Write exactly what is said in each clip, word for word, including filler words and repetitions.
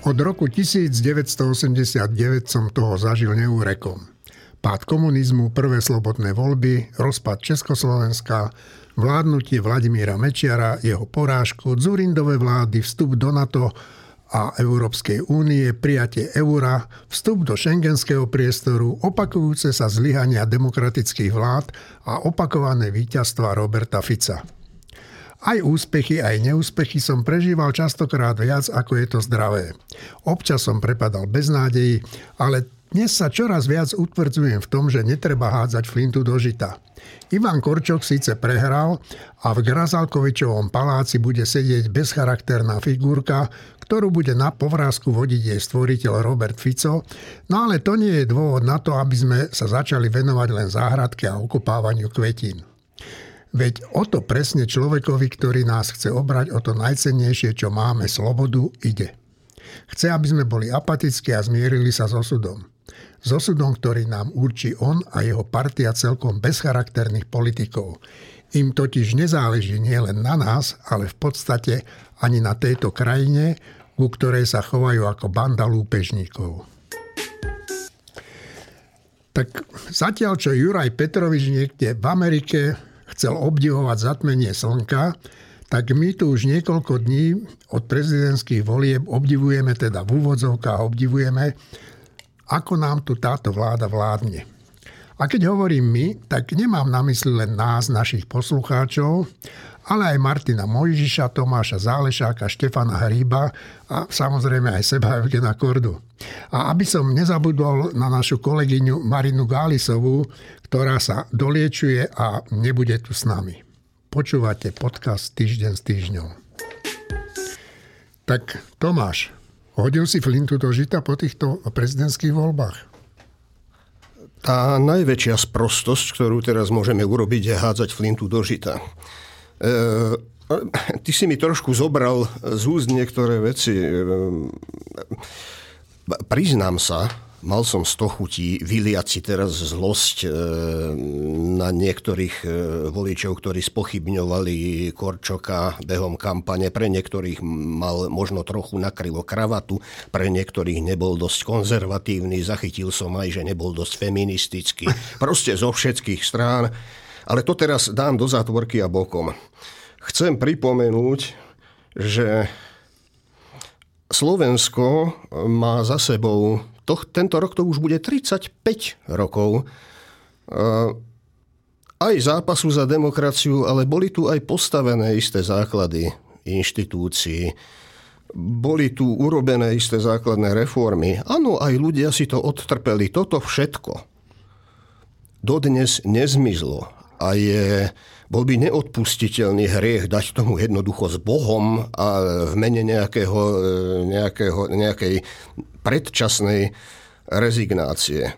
Od roku devätnásťstoosemdesiatdeväť som toho zažil neúrekom. Pád komunizmu, prvé slobodné voľby, rozpad Československa, vládnutie Vladimíra Mečiara, jeho porážku, Dzurindové vlády, vstup do NATO a Európskej únie, prijatie eura, vstup do šengenského priestoru, opakujúce sa zlyhania demokratických vlád a opakované víťazstva Roberta Fica. Aj úspechy, aj neúspechy som prežíval častokrát viac, ako je to zdravé. Občas som prepadal beznádeji, ale dnes sa čoraz viac utvrdzujem v tom, že netreba hádzať flintu do žita. Ivan Korčok síce prehral a v Grazalkovičovom paláci bude sedieť bezcharakterná figurka, ktorú bude na povrázku vodiť jej stvoriteľ Robert Fico, no ale to nie je dôvod na to, aby sme sa začali venovať len záhradke a okopávaniu kvetín. Veď o to presne človekovi, ktorý nás chce obrať o to najcennejšie, čo máme, slobodu, ide. Chce, aby sme boli apatickí a zmierili sa s osudom. S osudom, ktorý nám určí on a jeho partia celkom bezcharakterných politikov. Im totiž nezáleží nielen na nás, ale v podstate ani na tejto krajine, ku ktorej sa chovajú ako banda lúpežníkov. Tak zatiaľ, čo Juraj Petrovič niekde v Amerike chcel obdivovať zatmenie slnka, tak my tu už niekoľko dní od prezidentských volieb obdivujeme, teda v úvodzovkách obdivujeme, ako nám tu táto vláda vládne. A keď hovorím my, tak nemám na mysli len nás, našich poslucháčov, ale aj Martina Mojžiša, Tomáša Zálešáka, Štefana Hríba a samozrejme aj seba Evgena Kordu. A aby som nezabudol na našu kolegyňu Marinu Gálisovú, ktorá sa doliečuje a nebude tu s nami. Počúvate podcast Týždeň s týždňom. Tak Tomáš, hodil si flintu do žita po týchto prezidentských voľbách? Tá najväčšia sprostosť, ktorú teraz môžeme urobiť, je hádzať flintu do žita. E, ty si mi trošku zobral z úst niektoré veci. E, priznám sa, mal som sto chutí vyliať si teraz zlosť e, na niektorých e, voličov, ktorí spochybňovali Korčoka behom kampane. Pre niektorých mal možno trochu nakrivo kravatu, pre niektorých nebol dosť konzervatívny, zachytil som aj, že nebol dosť feministický. Proste zo všetkých strán. Ale to teraz dám do zátvorky a bokom. Chcem pripomenúť, že Slovensko má za sebou, to, tento rok to už bude tridsaťpäť rokov, aj zápasu za demokraciu, ale boli tu aj postavené isté základy inštitúcií. Boli tu urobené isté základné reformy. Áno, aj ľudia si to odtrpeli. Toto všetko dodnes nezmizlo. A je, bol by neodpustiteľný hriech dať tomu jednoducho s Bohom a v mene nejakého, nejakého, nejakej predčasnej rezignácie. E,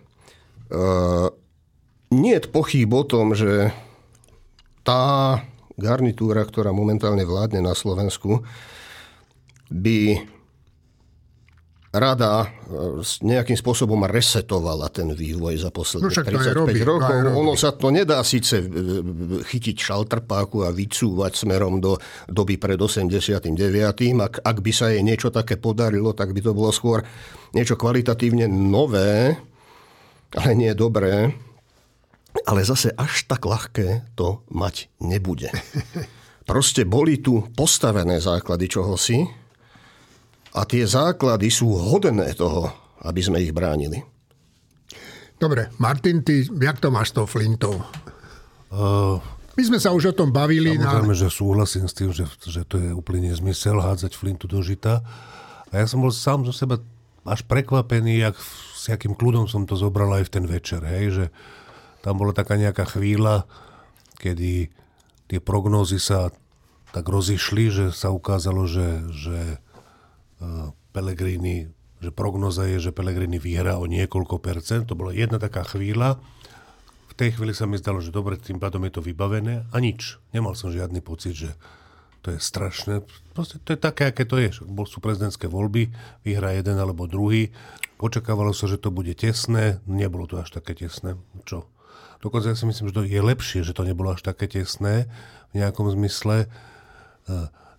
nie je pochýb o tom, že tá garnitúra, ktorá momentálne vládne na Slovensku, by rada nejakým spôsobom resetovala ten vývoj za posledných no tridsaťpäť rokov. Ono sa to nedá síce chytiť šaltrpáku a vycúvať smerom do doby pred osemdesiatym deviatym Ak, ak by sa jej niečo také podarilo, tak by to bolo skôr niečo kvalitatívne nové, ale nie dobré. Ale zase až tak ľahké to mať nebude. Proste boli tu postavené základy čohosi, a tie základy sú hodné toho, aby sme ich bránili. Dobre, Martin, ty, jak to máš s tou flintou? Uh, My sme sa už o tom bavili. Samozrejme, na... že súhlasím s tým, že, že to je úplne nezmysel hádzať flintu do žita. A ja som bol sám zo seba až prekvapený, jak, s jakým kľudom som to zobral aj v ten večer. Hej? Že tam bola taká nejaká chvíľa, kedy tie prognózy sa tak rozišli, že sa ukázalo, že, že Pellegrini, že prognoza je, že Pellegrini vyhrá o niekoľko percent. To bola jedna taká chvíľa. V tej chvíli sa mi zdalo, že dobre, tým pádom je to vybavené a nič. Nemal som žiadny pocit, že to je strašné. Proste to je také, aké to je. Sú prezidentské voľby, vyhrá jeden alebo druhý. Očakávalo sa, že to bude tesné. Nebolo to až také tesné. Čo? Dokonca ja si myslím, že to je lepšie, že to nebolo až také tesné v nejakom zmysle.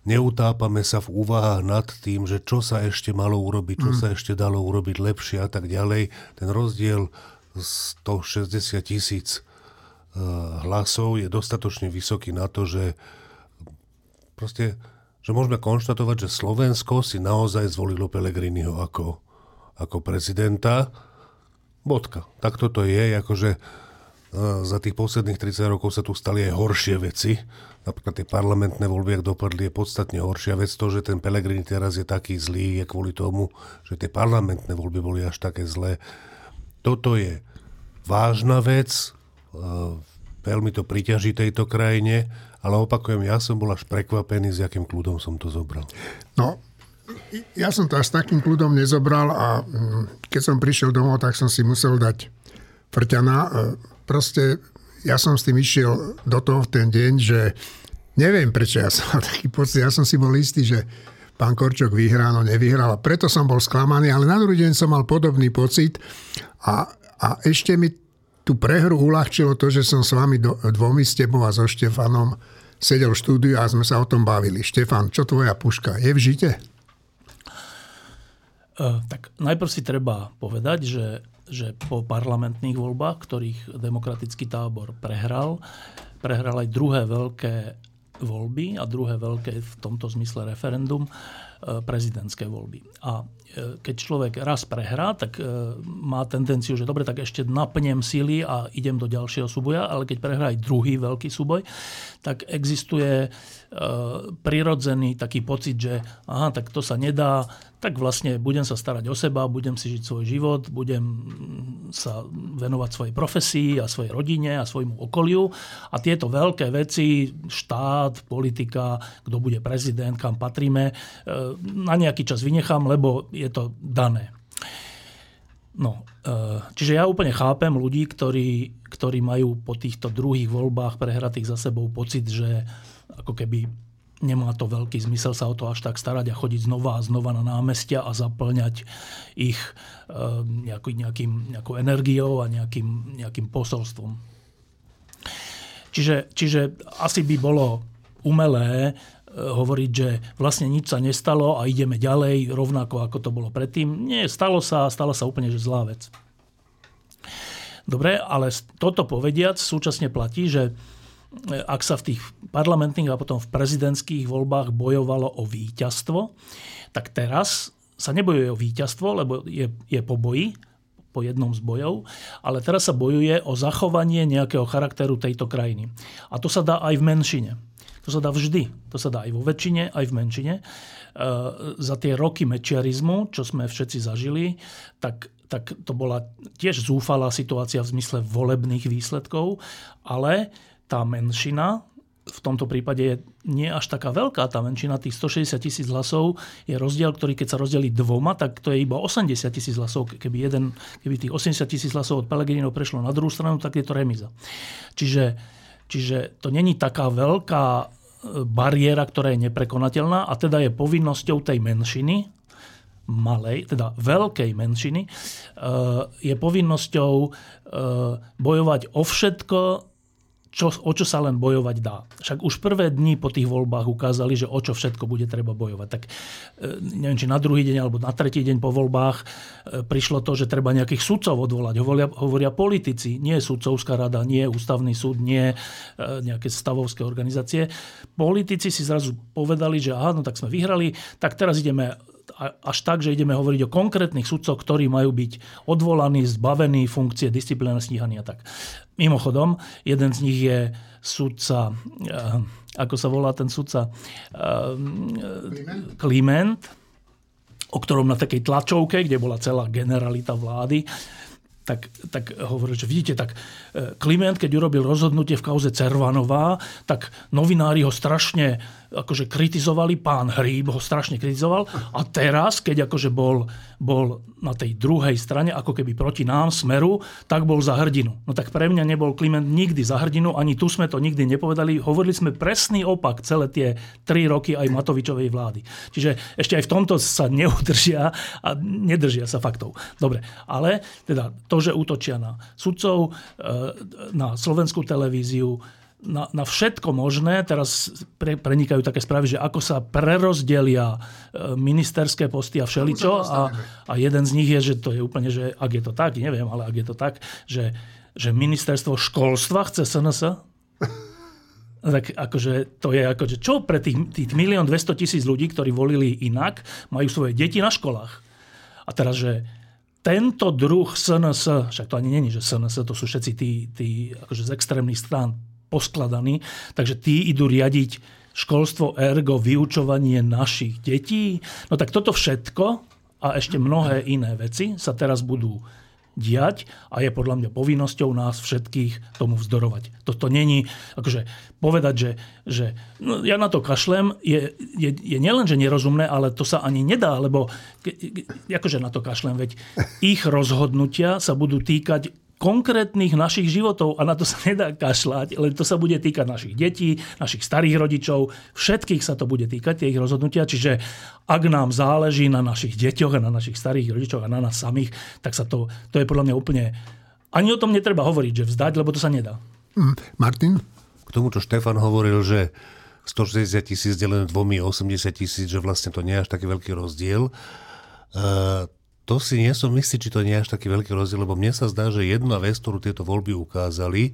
neutápame sa v úvahách nad tým, že čo sa ešte malo urobiť, čo mm. sa ešte dalo urobiť lepšie a tak ďalej. Ten rozdiel stošesťdesiat tisíc hlasov je dostatočne vysoký na to, že proste, že môžeme konštatovať, že Slovensko si naozaj zvolilo Pellegriniho ako, ako prezidenta. Bodka. Tak toto je, akože za tých posledných tridsať rokov sa tu stali aj horšie veci. Napríklad tie parlamentné voľby, ak dopadli, je podstatne horšia vec. To, že ten Pellegrini teraz je taký zlý, je kvôli tomu, že tie parlamentné voľby boli až také zlé. Toto je vážna vec, veľmi to priťaží tejto krajine, ale opakujem, ja som bol až prekvapený, s akým kľudom som to zobral. No, ja som to až s takým kľudom nezobral a keď som prišiel domov, tak som si musel dať frťana. Proste ja som s tým išiel do toho v ten deň, že neviem, prečo ja som mal taký pocit. Ja som si bol istý, že pán Korčok vyhrá, no nevyhral. A preto som bol sklamaný, ale na druhý deň som mal podobný pocit. A, a ešte mi tú prehru uľahčilo to, že som s vami do, dvomi, s tebou a so Štefanom sedel v štúdiu a sme sa o tom bavili. Štefan, čo tvoja puška? Je v žite? Uh, tak najprv si treba povedať, že že po parlamentných voľbách, ktorých demokratický tábor prehral, prehral aj druhé veľké voľby a druhé veľké v tomto zmysle referendum, prezidentské voľby. A keď človek raz prehrá, tak má tendenciu, že dobre, tak ešte napnem sily a idem do ďalšieho súboja, ale keď prehrá aj druhý veľký súboj, tak existuje prirodzený taký pocit, že aha, tak to sa nedá, tak vlastne budem sa starať o seba, budem si žiť svoj život, budem sa venovať svojej profesii a svojej rodine a svojmu okoliu. A tieto veľké veci, štát, politika, kto bude prezident, kam patríme, na nejaký čas vynechám, lebo je to dané. No, čiže ja úplne chápem ľudí, ktorí, ktorí majú po týchto druhých voľbách prehratých za sebou pocit, že ako keby nemá to veľký zmysel sa o to až tak starať a chodiť znova a znova na námestia a zaplňať ich nejaký, nejakým, nejakou energiou a nejakým, nejakým posolstvom. Čiže, čiže asi by bolo umelé hovoriť, že vlastne nič sa nestalo a ideme ďalej rovnako, ako to bolo predtým. Nie, stalo sa, stala sa úplne že zlá vec. Dobre, ale toto povediac súčasne platí, že ak sa v tých parlamentných a potom v prezidentských voľbách bojovalo o víťazstvo, tak teraz sa nebojuje o víťazstvo, lebo je, je po boji, po jednom z bojov, ale teraz sa bojuje o zachovanie nejakého charakteru tejto krajiny. A to sa dá aj v menšine. To sa dá vždy. To sa dá aj vo väčšine, aj v menšine. E, za tie roky mečiarizmu, čo sme všetci zažili, tak, tak to bola tiež zúfalá situácia v zmysle volebných výsledkov, ale tá menšina, v tomto prípade je nie až taká veľká, tá menšina, tých stošesťdesiat tisíc hlasov je rozdiel, ktorý keď sa rozdelí dvoma, tak to je iba osemdesiat tisíc hlasov. Keby, jeden, keby tých osemdesiat tisíc hlasov od Pellegrinov prešlo na druhú stranu, tak je to remíza. Čiže, čiže to není taká veľká bariéra, ktorá je neprekonateľná a teda je povinnosťou tej menšiny, malej, teda veľkej menšiny, je povinnosťou bojovať o všetko, Čo, o čo sa len bojovať dá. Však už prvé dni po tých voľbách ukázali, že o čo všetko bude treba bojovať. Tak neviem, či na druhý deň alebo na tretí deň po voľbách prišlo to, že treba nejakých sudcov odvolať. Hovoria, hovoria politici, nie sudcovská rada, nie ústavný súd, nie nejaké stavovské organizácie. Politici si zrazu povedali, že aha, no tak sme vyhrali, tak teraz ideme až tak, že ideme hovoriť o konkrétnych sudcoch, ktorí majú byť odvolaní, zbavení funkcie, disciplinárne stíhania. Tak. Mimochodom, jeden z nich je sudca, ako sa volá ten sudca? Kliment, o ktorom na takej tlačovke, kde bola celá generalita vlády, tak, tak hovorí, že vidíte, tak Kliment, keď urobil rozhodnutie v kauze Cervanová, tak novinári ho strašne akože kritizovali, pán Hríb ho strašne kritizoval a teraz, keď akože bol, bol na tej druhej strane, ako keby proti nám, Smeru, tak bol za hrdinu. No tak pre mňa nebol Kliment nikdy za hrdinu, ani tu sme to nikdy nepovedali. Hovorili sme presný opak celé tie tri roky aj Matovičovej vlády. Čiže ešte aj v tomto sa neudržia a nedržia sa faktov. Dobre, ale teda to, že útočia na sudcov, na slovenskú televíziu, na, na všetko možné. Teraz pre, prenikajú také správy, že ako sa prerozdelia ministerské posty a všeličo. A, a jeden z nich je, že to je úplne, že ak je to tak, neviem, ale ak je to tak, že, že ministerstvo školstva chce es en es. Tak akože to je akože čo pre tých, tých milión dvesto tisíc ľudí, ktorí volili inak, majú svoje deti na školách. A teraz, že tento druh es en es, však to ani není, že es en es, to sú všetci tí, tí akože z extrémnych strán poskladaní, takže tí idú riadiť školstvo, ergo vyučovanie našich detí. No tak toto všetko a ešte mnohé iné veci sa teraz budú diať a je podľa mňa povinnosťou nás všetkých tomu vzdorovať. Toto není, akože povedať, že, že no, ja na to kašlem, je, je, je nielen, že nerozumné, ale to sa ani nedá, lebo akože na to kašlem, veď ich rozhodnutia sa budú týkať konkrétnych našich životov a na to sa nedá kašľať, len to sa bude týkať našich detí, našich starých rodičov, všetkých sa to bude týkať, tie ich rozhodnutia, čiže ak nám záleží na našich deťoch a na našich starých rodičoch a na nás samých, tak sa to, to je podľa mňa úplne, ani o tom netreba hovoriť, že vzdať, lebo to sa nedá. Mm, Martin? K tomu, čo Štefan hovoril, že stošesťdesiat tisíc delené dvomi osemdesiat tisíc, že vlastne to nie je až taký veľký rozdiel. Uh, To si nie som istý, či to nie je až taký veľký rozdiel, lebo mne sa zdá, že jedna vec, ktorú tieto voľby ukázali,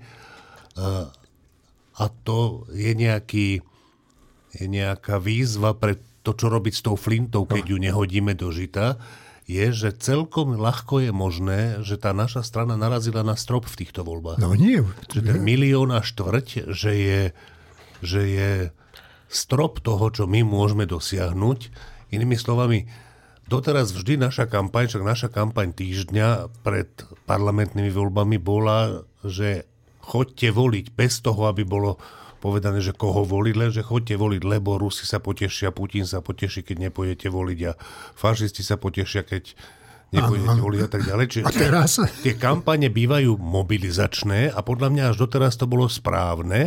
a to je, nejaký, je nejaká výzva pre to, čo robiť s tou flintou, keď ju nehodíme do žita, je, že celkom ľahko je možné, že tá naša strana narazila na strop v týchto voľbách. No nie. Že ten milión a štvrť, že je, že je strop toho, čo my môžeme dosiahnuť. Inými slovami, doteraz vždy naša kampaň, však naša kampaň týždňa pred parlamentnými voľbami bola, že choďte voliť bez toho, aby bolo povedané, že koho voliť, len že choďte voliť, lebo Rusi sa potešia, Putin sa poteší, keď nepôjdete voliť a fašisti sa potešia, keď nepôjdete voliť a tak ďalej. Čiže a teraz? Tie kampane bývajú mobilizačné a podľa mňa až doteraz to bolo správne.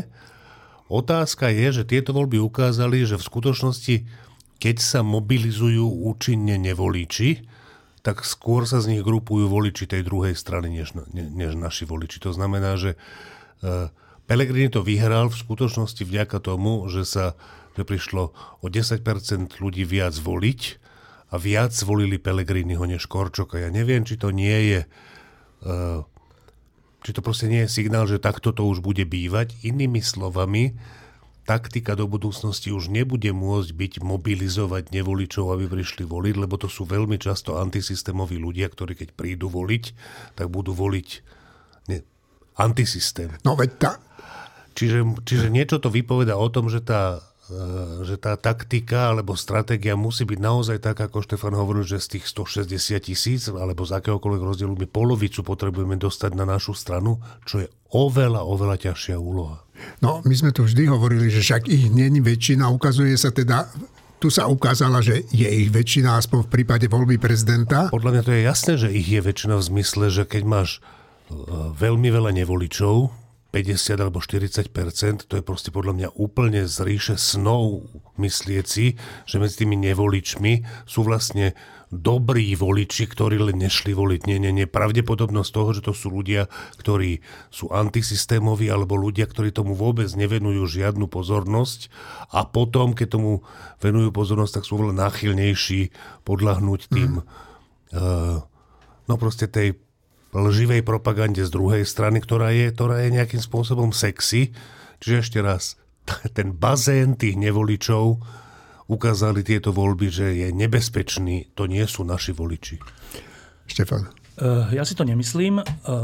Otázka je, že tieto voľby ukázali, že v skutočnosti keď sa mobilizujú účinne nevoliči, tak skôr sa z nich grupujú voliči tej druhej strany, než, ne, než naši voliči. To znamená, že uh, Pellegrini to vyhral v skutočnosti vďaka tomu, že sa že prišlo o desať percent ľudí viac voliť a viac volili Pellegriniho než Korčoka. Ja neviem, či to nie je uh, či to proste nie je signál, že takto to už bude bývať. Inými slovami, taktika do budúcnosti už nebude môcť byť mobilizovať nevoličov, aby prišli voliť, lebo to sú veľmi často antisystémoví ľudia, ktorí keď prídu voliť, tak budú voliť ne, antisystém. No veď tá... Čiže, čiže niečo to vypoveda o tom, že tá, že tá taktika alebo stratégia musí byť naozaj tak, ako Štefan hovoril, že z tých stošesťdesiat tisíc alebo z akéhokoľvek rozdielu my polovicu potrebujeme dostať na našu stranu, čo je oveľa, oveľa ťažšia úloha. No, my sme tu vždy hovorili, že však ich nie je väčšina. Ukazuje sa teda, tu sa ukázala, že je ich väčšina, aspoň v prípade voľby prezidenta. Podľa mňa to je jasné, že ich je väčšina v zmysle, že keď máš veľmi veľa nevoličov, päťdesiat alebo štyridsať percent, to je proste podľa mňa úplne z ríše snov myslieť si, že medzi tými nevoličmi sú vlastne dobrí voliči, ktorí len nešli voliť. Nie, nie, nie. Pravdepodobnosť toho, že to sú ľudia, ktorí sú antisystémoví alebo ľudia, ktorí tomu vôbec nevenujú žiadnu pozornosť a potom, keď tomu venujú pozornosť, tak sú veľa náchylnejší podľahnúť tým mm. uh, no proste tej lživej propagande z druhej strany, ktorá je, ktorá je nejakým spôsobom sexy. Čiže ešte raz, ten bazén tých nevoličov ukázali tieto voľby, že je nebezpečný. To nie sú naši voliči. Štefan. Ja si to nemyslím.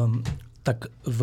Tak v,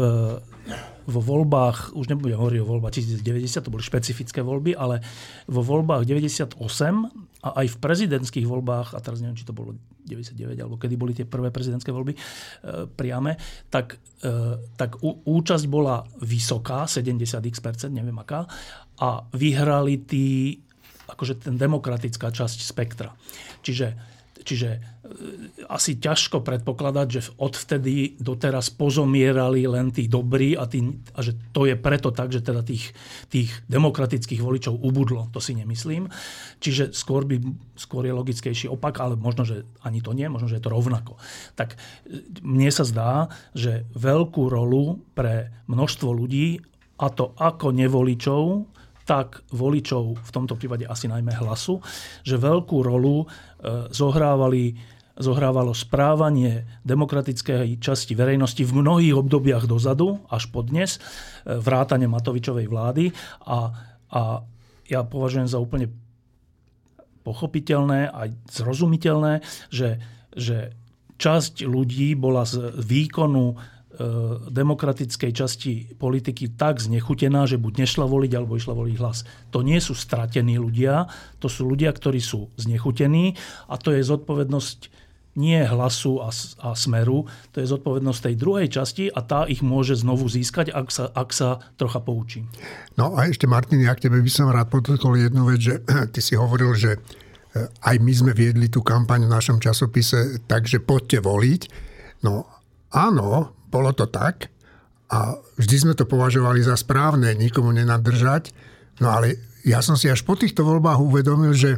vo voľbách, už nebudem hovoriť o voľbách tisícdeväťdesiat, to boli špecifické voľby, ale vo voľbách deväťdesiatosem a aj v prezidentských voľbách, a teraz neviem, či to bolo deväťdesiatdeväť, alebo kedy boli tie prvé prezidentské voľby e, priame, tak, e, tak ú, účasť bola vysoká, sedemdesiat percent, neviem aká, a vyhrali tí akože ten demokratická časť spektra. Čiže, čiže e, asi ťažko predpokladať, že odvtedy doteraz pozomierali len tí dobrí a, tí, a že to je preto tak, že teda tých, tých demokratických voličov ubudlo. To si nemyslím. Čiže skôr, by, skôr je logickejší opak, ale možno, že ani to nie, možno, že je to rovnako. Tak mne sa zdá, že veľkú rolu pre množstvo ľudí a to ako nevoličov, tak voličov, v tomto prípade asi najmä Hlasu, že veľkú rolu zohrávali, zohrávalo správanie demokratickej časti verejnosti v mnohých obdobiach dozadu, až po dnes, vrátane Matovičovej vlády. A, a ja považujem za úplne pochopiteľné a zrozumiteľné, že, že časť ľudí bola z výkonu demokratickej časti politiky tak znechutená, že buď nešla voliť, alebo išla voliť Hlas. To nie sú stratení ľudia, to sú ľudia, ktorí sú znechutení a to je zodpovednosť nie Hlasu a, a Smeru, to je zodpovednosť tej druhej časti a tá ich môže znovu získať, ak sa, ak sa trocha poučí. No a ešte, Martin, ja k tebe by som rád podotkol jednu vec, že ty si hovoril, že aj my sme viedli tú kampaň v našom časopise, takže poďte voliť. No áno, bolo to tak a vždy sme to považovali za správne, nikomu nenadržať. No ale ja som si až po týchto voľbách uvedomil, že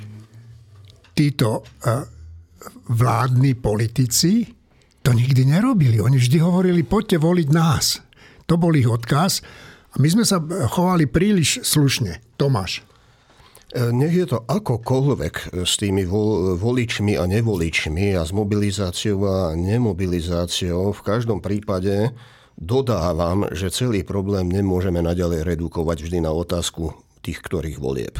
títo vládni politici to nikdy nerobili. Oni vždy hovorili, poďte voliť nás. To bol ich odkaz a my sme sa chovali príliš slušne. Tomáš. Nech je to akokoľvek s tými voličmi a nevoličmi a s mobilizáciou a nemobilizáciou, v každom prípade dodávam, že celý problém nemôžeme naďalej redukovať vždy na otázku tých, ktorých volieb.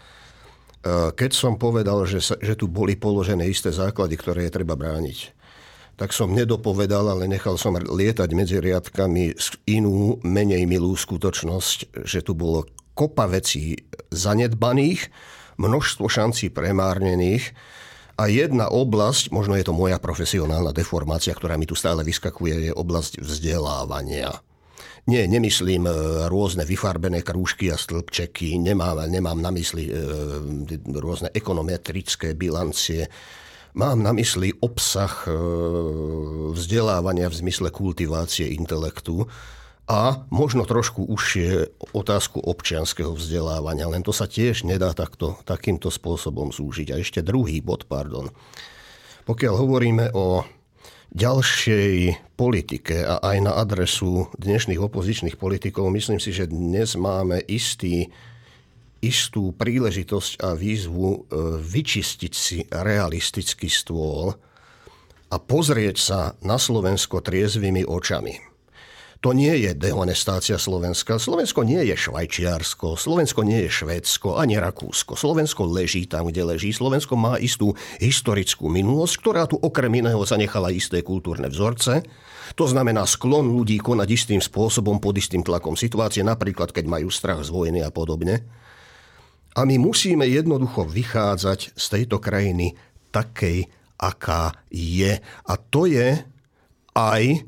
Keď som povedal, že, sa, že tu boli položené isté základy, ktoré je treba brániť, tak som nedopovedal, ale nechal som lietať medzi riadkami inú, menej milú skutočnosť, že tu bolo kopa vecí zanedbaných, množstvo šancí premárnených a jedna oblasť, možno je to moja profesionálna deformácia, ktorá mi tu stále vyskakuje, je oblasť vzdelávania. Nie, nemyslím rôzne vyfarbené krúžky a stĺpčeky, nemám, nemám na mysli e, rôzne ekonometrické bilancie, mám na mysli obsah e, vzdelávania v zmysle kultivácie intelektu, a možno trošku užšie otázku občianskeho vzdelávania, len to sa tiež nedá takto, takýmto spôsobom zúžiť. A ešte druhý bod, pardon. Pokiaľ hovoríme o ďalšej politike a aj na adresu dnešných opozičných politikov, myslím si, že dnes máme istý, istú príležitosť a výzvu vyčistiť si realistický stôl a pozrieť sa na Slovensko triezvými očami. To nie je dehonestácia Slovenska. Slovensko nie je Švajčiarsko, Slovensko nie je Švédsko, ani Rakúsko. Slovensko leží tam, kde leží. Slovensko má istú historickú minulosť, ktorá tu okrem iného zanechala isté kultúrne vzorce. To znamená sklon ľudí konať istým spôsobom pod istým tlakom situácie, napríklad keď majú strach z vojny a podobne. A my musíme jednoducho vychádzať z tejto krajiny takej, aká je. A to je aj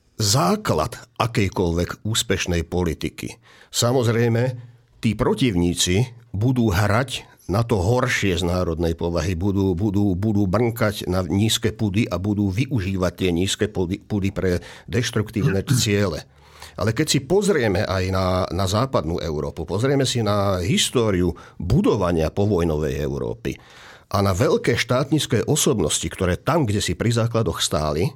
základ akejkoľvek úspešnej politiky. Samozrejme, tí protivníci budú hrať na to horšie z národnej povahy, budú, budú, budú brnkať na nízke pudy a budú využívať tie nízke pudy, pudy pre deštruktívne ciele. Ale keď si pozrieme aj na, na západnú Európu, pozrieme si na históriu budovania povojnovej Európy a na veľké štátnické osobnosti, ktoré tam, kde si pri základoch stáli,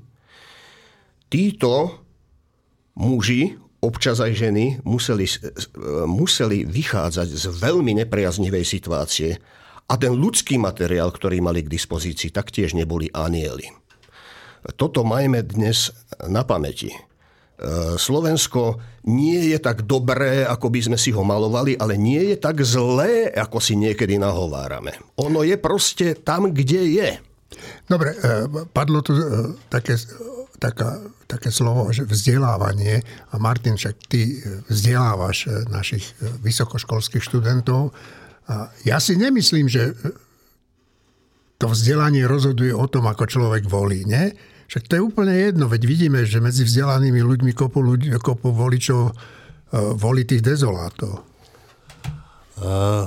títo muži, občas aj ženy, museli, museli vychádzať z veľmi nepriaznivej situácie a ten ľudský materiál, ktorý mali k dispozícii, taktiež neboli anieli. Toto majme dnes na pamäti. Slovensko nie je tak dobré, ako by sme si ho malovali, ale nie je tak zlé, ako si niekedy nahovárame. Ono je proste tam, kde je. Dobre, padlo tu také... Taká, také slovo, že vzdelávanie. A Martin, však ty vzdelávaš našich vysokoškolských študentov. A ja si nemyslím, že to vzdelanie rozhoduje o tom, ako človek volí, nie? Však to je úplne jedno, veď vidíme, že medzi vzdelanými ľuďmi kopu, ľudí, kopu voličov volí tých dezolátov. Uh,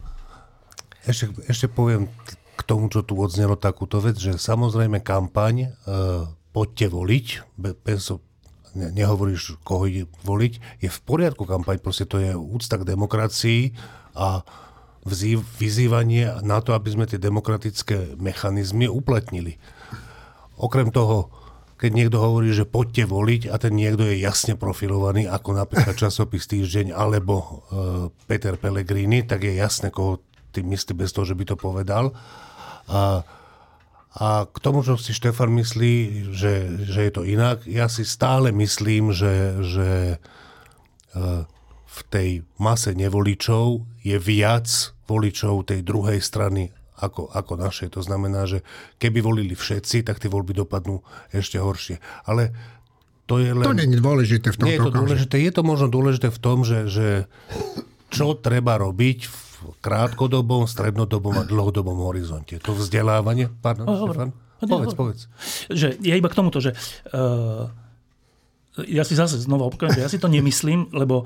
ešte, ešte poviem k tomu, čo tu odznelo takúto vec, že samozrejme kampaň uh, poďte voliť, bez, ne, nehovoríš, koho ide voliť, je v poriadku kampaň, proste to je úcta k demokracii a vzýv, vyzývanie na to, aby sme tie demokratické mechanizmy uplatnili. Okrem toho, keď niekto hovorí, že poďte voliť a ten niekto je jasne profilovaný, ako napríklad časopis Týždeň alebo uh, Peter Pellegrini, tak je jasné, koho tým myslí bez toho, že by to povedal. A, a k tomu, čo si Štefan myslí, že, že je to inak, ja si stále myslím, že, že uh, v tej mase nevoličov je viac voličov tej druhej strany ako, ako našej. To znamená, že keby volili všetci, tak tie voľby dopadnú ešte horšie. Ale to je len... To nie je dôležité v tomto Nie je to dôležité. Je to možno dôležité v tom, že, že čo treba robiť v krátkodobom, strednodobom a dlhodobom horizonte. To vzdelávanie... Pardon, oh, Štefan? Povedz, povedz. Že ja iba k tomuto, že uh, ja si zase znova opakujem, že ja si to nemyslím, lebo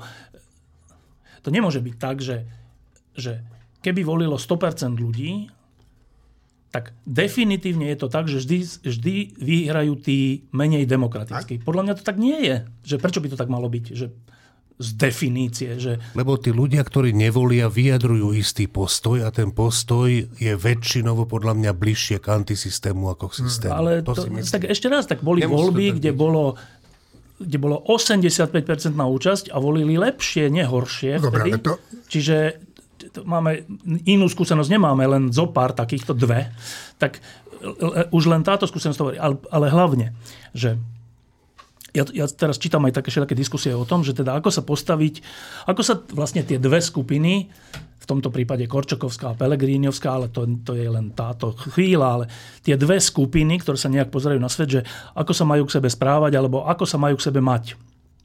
to nemôže byť tak, že, že keby volilo sto percent ľudí, tak definitívne je to tak, že vždy, vždy vyhrajú tí menej demokratickí. Podľa mňa to tak nie je. Že prečo by to tak malo byť? Že z definície. Že... Lebo tí ľudia, ktorí nevolia, vyjadrujú istý postoj a ten postoj je väčšinovo podľa mňa bližšie k antisystému ako k systému. Ale to, to, tak ešte raz, tak boli Nemusí voľby, kde byť. bolo... kde bolo osemdesiatpäť percent na účasť a volili lepšie, nie horšie. Dobre, vtedy. to... Čiže to máme inú skúsenosť, nemáme len zo pár takýchto dve. Tak už len táto skúsenosť hovorí. Ale, ale hlavne, že ja, ja teraz čítam aj také všetké diskusie o tom, že teda ako sa postaviť, ako sa vlastne tie dve skupiny, v tomto prípade Korčokovská a Pellegríniovská, ale to, to je len táto chvíľa, ale tie dve skupiny, ktoré sa nejak pozerajú na svet, že ako sa majú k sebe správať, alebo ako sa majú k sebe mať.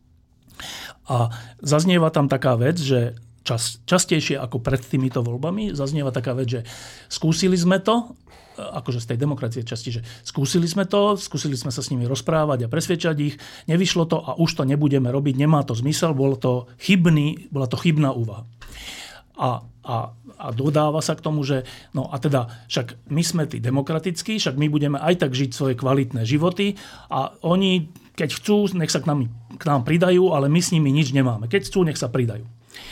A zaznieva tam taká vec, že čas, častejšie ako pred týmito voľbami, zaznieva taká vec, že skúsili sme to, akože z tej demokracie časti, že skúsili sme to, skúsili sme sa s nimi rozprávať a presvedčať ich, nevyšlo to a už to nebudeme robiť, nemá to zmysel, bolo to chybný, bola to chybná úvaha. A, a, a dodáva sa k tomu, že no a teda však my sme tí demokratickí, však my budeme aj tak žiť svoje kvalitné životy a oni, keď chcú, nech sa k nám, k nám pridajú, ale my s nimi nič nemáme. Keď chcú, nech sa pridajú.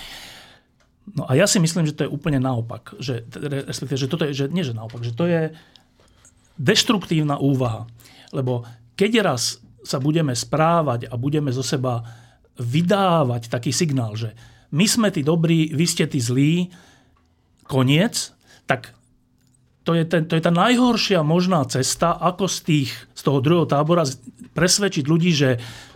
No a ja si myslím, že to je úplne naopak. Že, respektíve, že toto je, že, nie že naopak, že to je deštruktívna úvaha. Lebo keď raz sa budeme správať a budeme zo seba vydávať taký signál, že my sme tí dobrí, vy ste tí zlí, koniec, tak to je, ten, to je tá najhoršia možná cesta, ako z, tých, z toho druhého tábora presvedčiť ľudí, že,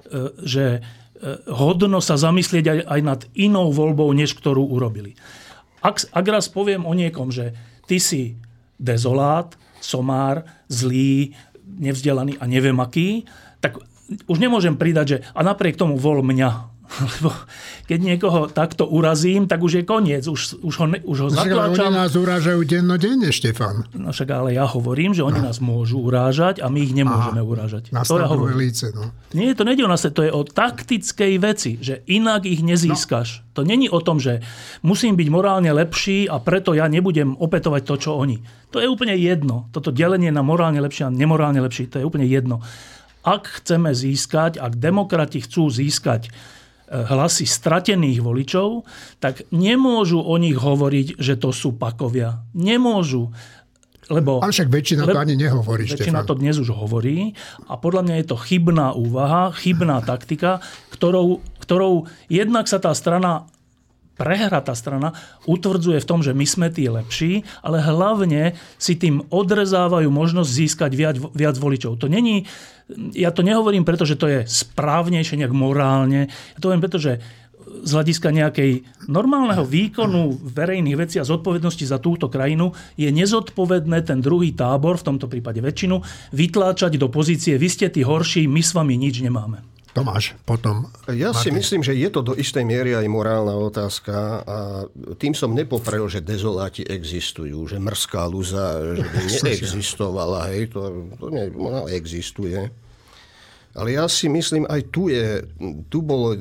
že hodno sa zamyslieť aj, aj nad inou voľbou, než ktorú urobili. Ak, ak raz poviem o niekom, že ty si dezolát, somár, zlý, nevzdelaný a neviem aký, tak už nemôžem pridať, že a napriek tomu vol mňa. Lebo keď niekoho takto urazím, tak už je koniec. Už, už ho, už ho zatlačam. Oni nás urážajú dennodenne, Štefan. No však ale ja hovorím, že oni no. nás môžu urážať a my ich nemôžeme Aha, urážať. Na to ja líce, no. Nie, to nejde o nás, to je o taktickej veci, že inak ich nezískaš. No. To není o tom, že musím byť morálne lepší a preto ja nebudem opätovať to, čo oni. To je úplne jedno. Toto delenie na morálne lepší a nemorálne lepší, to je úplne jedno. Ak chceme získať, ak demokrati chcú získať hlasy stratených voličov, tak nemôžu o nich hovoriť, že to sú pakovia. Nemôžu. Lebo, ale však väčšina to ani nehovorí, väčšina Štefan. to dnes už hovorí a podľa mňa je to chybná úvaha, chybná taktika, ktorou, ktorou jednak sa tá strana, prehratá strana, utvrdzuje v tom, že my sme tí lepší, ale hlavne si tým odrezávajú možnosť získať viac, viac voličov. To není, ja to nehovorím preto, že to je správnejšie nejak morálne, ja to hovorím preto, že z hľadiska nejakej normálneho výkonu verejných vecí a zodpovednosti za túto krajinu je nezodpovedné ten druhý tábor, v tomto prípade väčšinu, vytláčať do pozície vy ste tí horší, my s vami nič nemáme. Tomáš, potom... Ja si Martin. myslím, že je to do istej miery aj morálna otázka a tým som nepoprel, že dezoláti existujú, že mrská luza že by neexistovala, hej, to, to ne, ona existuje. Ale ja si myslím, aj tu je, tu bolo,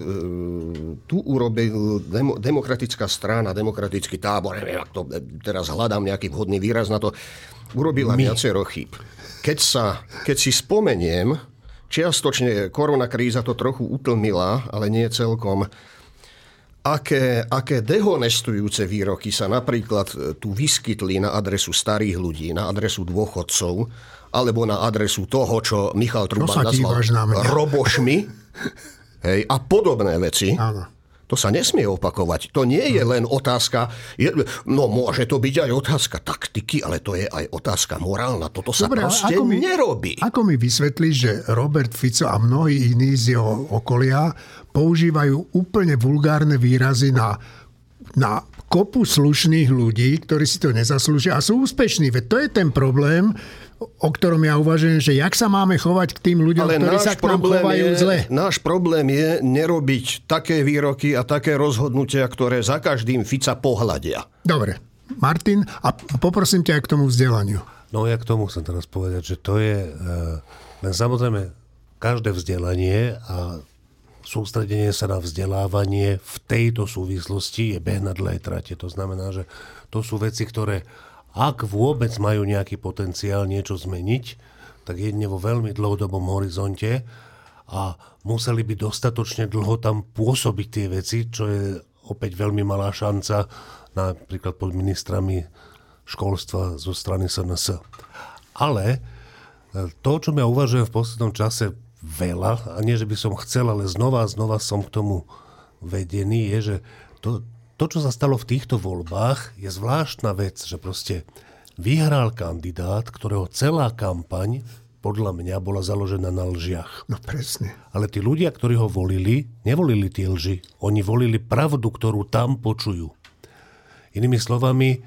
tu urobil demo, demokratická strana, demokratický tábor, neviem, ak to teraz hľadám nejaký vhodný výraz na to, urobila My. viacero chýb. Keď sa, keď si spomeniem, čiastočne koronakríza to trochu utlmila, ale nie celkom. aké, aké dehonestujúce výroky sa napríklad tu vyskytli na adresu starých ľudí, na adresu dôchodcov, alebo na adresu toho, čo Michal Truban nazval robošmi, hej, a podobné veci. Áno. To sa nesmie opakovať. To nie je len otázka, je, no môže to byť aj otázka taktiky, ale to je aj otázka morálna. Toto sa Dobre, proste ako mi, nerobí. Ako mi vysvetlí, že Robert Fico a mnohí iní z jeho okolia používajú úplne vulgárne výrazy na, na kopu slušných ľudí, ktorí si to nezaslúžia a sú úspešní. Veď to je ten problém, o ktorom ja uvažujem, že jak sa máme chovať k tým ľuďom, ale ktorí sa k nám chovajú je, zle. Náš problém je nerobiť také výroky a také rozhodnutia, ktoré za každým Fica pohľadia. Dobre. Martin, a poprosím ťa aj k tomu vzdelaniu. No ja k tomu chcem teraz povedať, že to je uh, len samozrejme každé vzdelanie a sústredenie sa na vzdelávanie v tejto súvislosti je beh na dlhej trate. To znamená, že to sú veci, ktoré ak vôbec majú nejaký potenciál niečo zmeniť, tak jedne vo veľmi dlhodobom horizonte a museli by dostatočne dlho tam pôsobiť tie veci, čo je opäť veľmi malá šanca napríklad pod ministrami školstva zo strany es en es. Ale to, čo ja uvažujem v poslednom čase veľa, a nie, že by som chcel, ale znova a znova som k tomu vedený, je, že to To, čo sa stalo v týchto voľbách, je zvláštna vec, že proste vyhral kandidát, ktorého celá kampaň, podľa mňa, bola založená na lžiach. No presne. Ale tí ľudia, ktorí ho volili, nevolili tie lži. Oni volili pravdu, ktorú tam počujú. Inými slovami,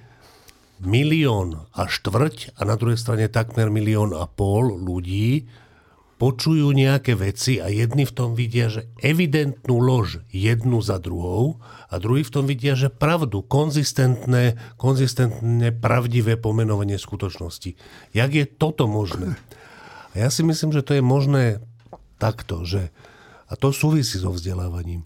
milión a štvrť a na druhej strane takmer milión a pol ľudí počujú nejaké veci a jedni v tom vidia, že evidentnú lož jednu za druhou a druhí v tom vidia, že pravdu, konzistentné, konzistentné, pravdivé pomenovanie skutočnosti. Jak je toto možné? A ja si myslím, že to je možné takto, že, a to súvisí so vzdelávaním,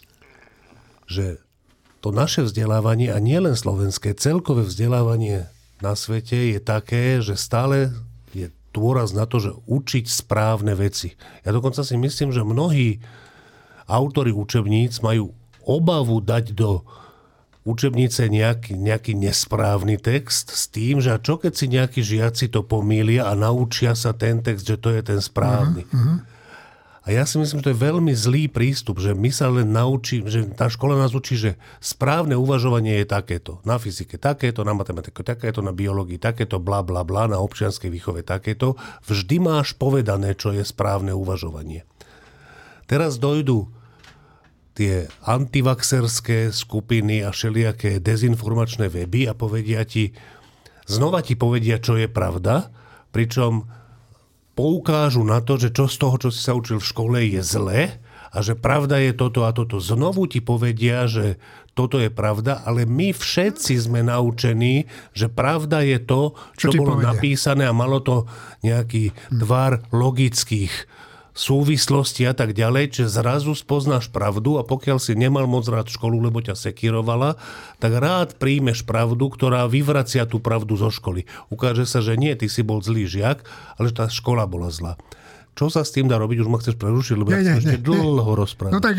že to naše vzdelávanie, a nie len slovenské, celkové vzdelávanie na svete je také, že stále je dôraz na to, že učiť správne veci. Ja dokonca si myslím, že mnohí autori učebníc majú obavu dať do učebnice nejaký, nejaký nesprávny text s tým, že čo keď si nejakí žiaci to pomýlia a naučia sa ten text, že to je ten správny. Uh-huh. A ja si myslím, že to je veľmi zlý prístup, že my sa len naučí, že tá škola nás učí, že správne uvažovanie je takéto. Na fyzike takéto, na matematike takéto, na biológii takéto, bla bla bla, na občianskej výchove takéto. Vždy máš povedané, čo je správne uvažovanie. Teraz dojdú tie antivaxerské skupiny a všelijaké dezinformačné weby a povedia ti, znova ti povedia, čo je pravda, pričom poukážu na to, že čo z toho, čo si sa učil v škole, je zlé a že pravda je toto a toto. Znovu ti povedia, že toto je pravda, ale my všetci sme naučení, že pravda je to, čo, čo bolo povedia? Napísané a malo to nejaký tvar logických súvislosti a tak ďalej, že zrazu spoznáš pravdu a pokiaľ si nemal moc rád školu, lebo ťa sekírovala, tak rád príjmeš pravdu, ktorá vyvracia tú pravdu zo školy. Ukáže sa, že nie, ty si bol zlý žiak, ale že tá škola bola zlá. Čo sa s tým dá robiť? Už ma chceš prerušiť, lebo nie, ja chcem ešte dlho rozprávať. No tak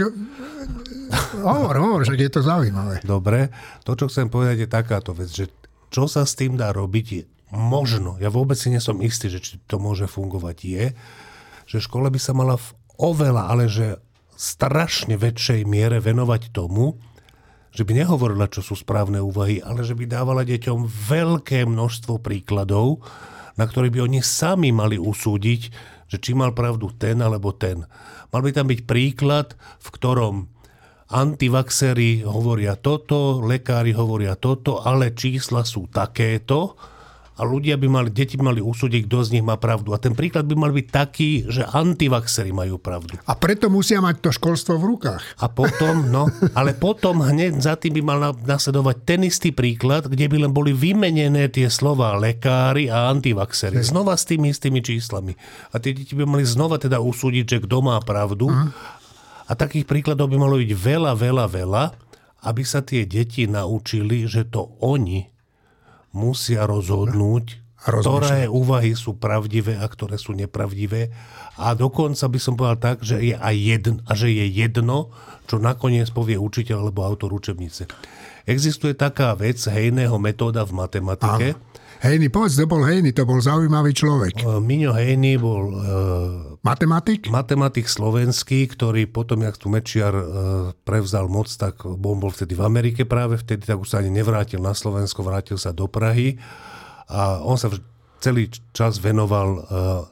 hovor, hovor, že je to zaujímavé. Dobre, to, čo chcem povedať, je takáto vec, že čo sa s tým dá robiť, je možno, ja vôbec si nie som istý, že či to môže fungovať, je, že škola by sa mala v oveľa, ale že strašne väčšej miere venovať tomu, že by nehovorila, čo sú správne úvahy, ale že by dávala deťom veľké množstvo príkladov, na ktorých by oni sami mali usúdiť, že či mal pravdu ten alebo ten. Mal by tam byť príklad, v ktorom antivaxeri hovoria toto, lekári hovoria toto, ale čísla sú takéto, a ľudia by mali, deti by mali usúdiť, kto z nich má pravdu. A ten príklad by mal byť taký, že antivaxeri majú pravdu. A preto musia mať to školstvo v rukách. A potom, no, ale potom hneď za tým by mal nasledovať ten istý príklad, kde by len boli vymenené tie slova lekári a antivaxeri. Znova s tými istými číslami. A tie deti by mali znova teda usúdiť, že kto má pravdu. Uh-huh. A takých príkladov by malo byť veľa, veľa, veľa, aby sa tie deti naučili, že to oni musia rozhodnúť, ktoré úvahy sú pravdivé a ktoré sú nepravdivé. A dokonca by som povedal tak, že je aj jedno, a že je jedno, čo nakoniec povie učiteľ alebo autor učebnice. Existuje taká vec Hejného metóda v matematike. Áno. Hejny, povedz, to bol Hejny, to bol zaujímavý človek. Miňo Hejny bol uh, matematik? matematik slovenský, ktorý potom, jak tu Mečiar uh, prevzal moc, tak bol, bol vtedy v Amerike práve, vtedy tak už sa ani nevrátil na Slovensko, vrátil sa do Prahy a on sa celý čas venoval uh,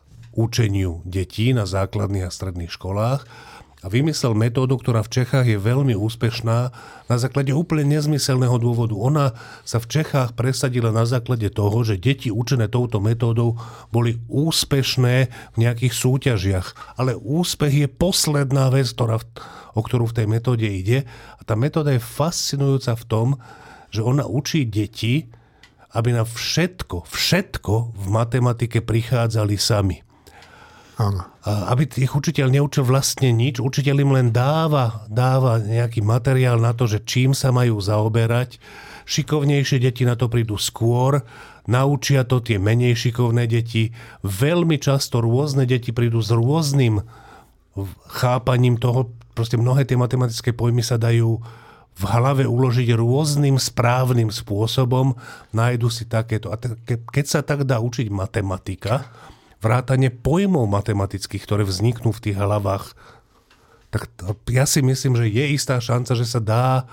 učeniu detí na základných a stredných školách a vymyslel metódu, ktorá v Čechách je veľmi úspešná na základe úplne nezmyselného dôvodu. Ona sa v Čechách presadila na základe toho, že deti učené touto metódou boli úspešné v nejakých súťažiach. Ale úspech je posledná vec, ktorá, o ktorú v tej metóde ide. A tá metóda je fascinujúca v tom, že ona učí deti, aby na všetko, všetko v matematike prichádzali sami. Áno. Aby ich učiteľ neučil vlastne nič, učiteľ im len dáva, dáva nejaký materiál na to, že čím sa majú zaoberať. Šikovnejšie deti na to prídu skôr, naučia to tie menej šikovné deti. Veľmi často rôzne deti prídu s rôznym chápaním toho, proste mnohé tie matematické pojmy sa dajú v hlave uložiť rôznym správnym spôsobom, nájdu si takéto. A keď sa tak dá učiť matematika, vrátane pojmov matematických, ktoré vzniknú v tých hlavách, tak ja si myslím, že je istá šanca, že sa dá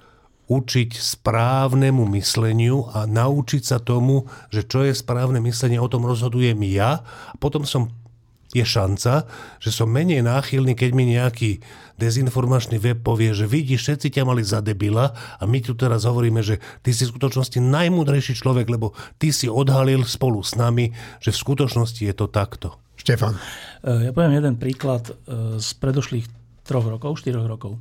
učiť správnemu mysleniu a naučiť sa tomu, že čo je správne myslenie, o tom rozhodujem ja. A potom som, je šanca, že som menej náchylný, keď mi nejaký dezinformačný web povie, že vidíš, všetci ťa mali za debila a my tu teraz hovoríme, že ty si v skutočnosti najmúdrejší človek, lebo ty si odhalil spolu s nami, že v skutočnosti je to takto. Štefan. Ja poviem jeden príklad z predošlých troch rokov, štyroch rokov.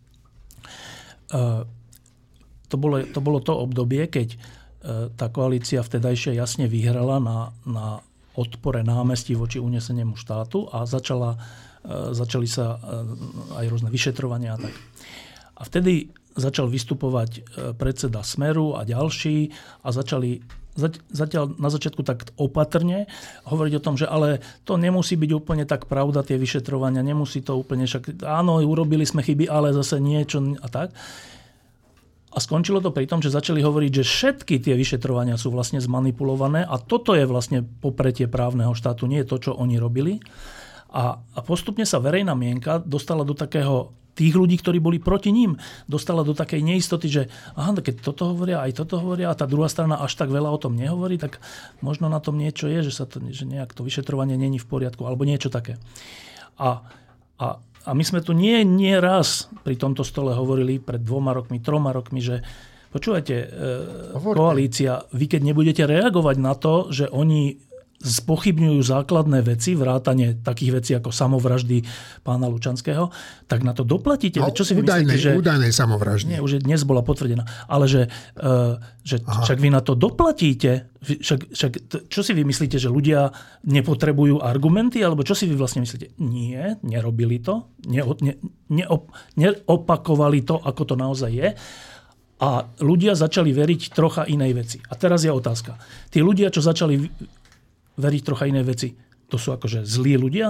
To bolo, to bolo to obdobie, keď tá koalícia vtedajšie jasne vyhrala na, na odpore námestí voči unesenému štátu a začala začali sa aj rôzne vyšetrovania a tak. A vtedy začal vystupovať predseda Smeru a ďalší a začali zatiaľ na začiatku tak opatrne hovoriť o tom, že ale to nemusí byť úplne tak pravda, tie vyšetrovania, nemusí to úplne, však áno, urobili sme chyby, ale zase niečo a tak. A skončilo to pri tom, že začali hovoriť, že všetky tie vyšetrovania sú vlastne zmanipulované a toto je vlastne popretie právneho štátu, nie je to, čo oni robili. A, a postupne sa verejná mienka dostala do takého, tých ľudí, ktorí boli proti ním, dostala do takej neistoty, že aha, keď toto hovoria, aj toto hovoria a tá druhá strana až tak veľa o tom nehovorí, tak možno na tom niečo je, že, sa to, že nejak to vyšetrovanie není v poriadku, alebo niečo také. A, a, a my sme tu nie, nie raz pri tomto stole hovorili pred dvoma rokmi, troma rokmi, že počúvajte, e, koalícia, vy keď nebudete reagovať na to, že oni spochybňujú základné veci, vrátane takých vecí ako samovraždy pána Lučanského, tak na to doplatíte. No, čo si údajnej, vymyslíte, že... údajnej samovraždy. Nie, už dnes bola potvrdená. Ale že, uh, že však vy na to doplatíte. Však, však, čo si vy myslíte, že ľudia nepotrebujú argumenty? Alebo čo si vy vlastne myslíte? Nie, nerobili to. Neop, ne, neop, neopakovali to, ako to naozaj je. A ľudia začali veriť trocha inej veci. A teraz je otázka. Tí ľudia, čo začali veriť trocha iné veci, to sú akože zlí ľudia?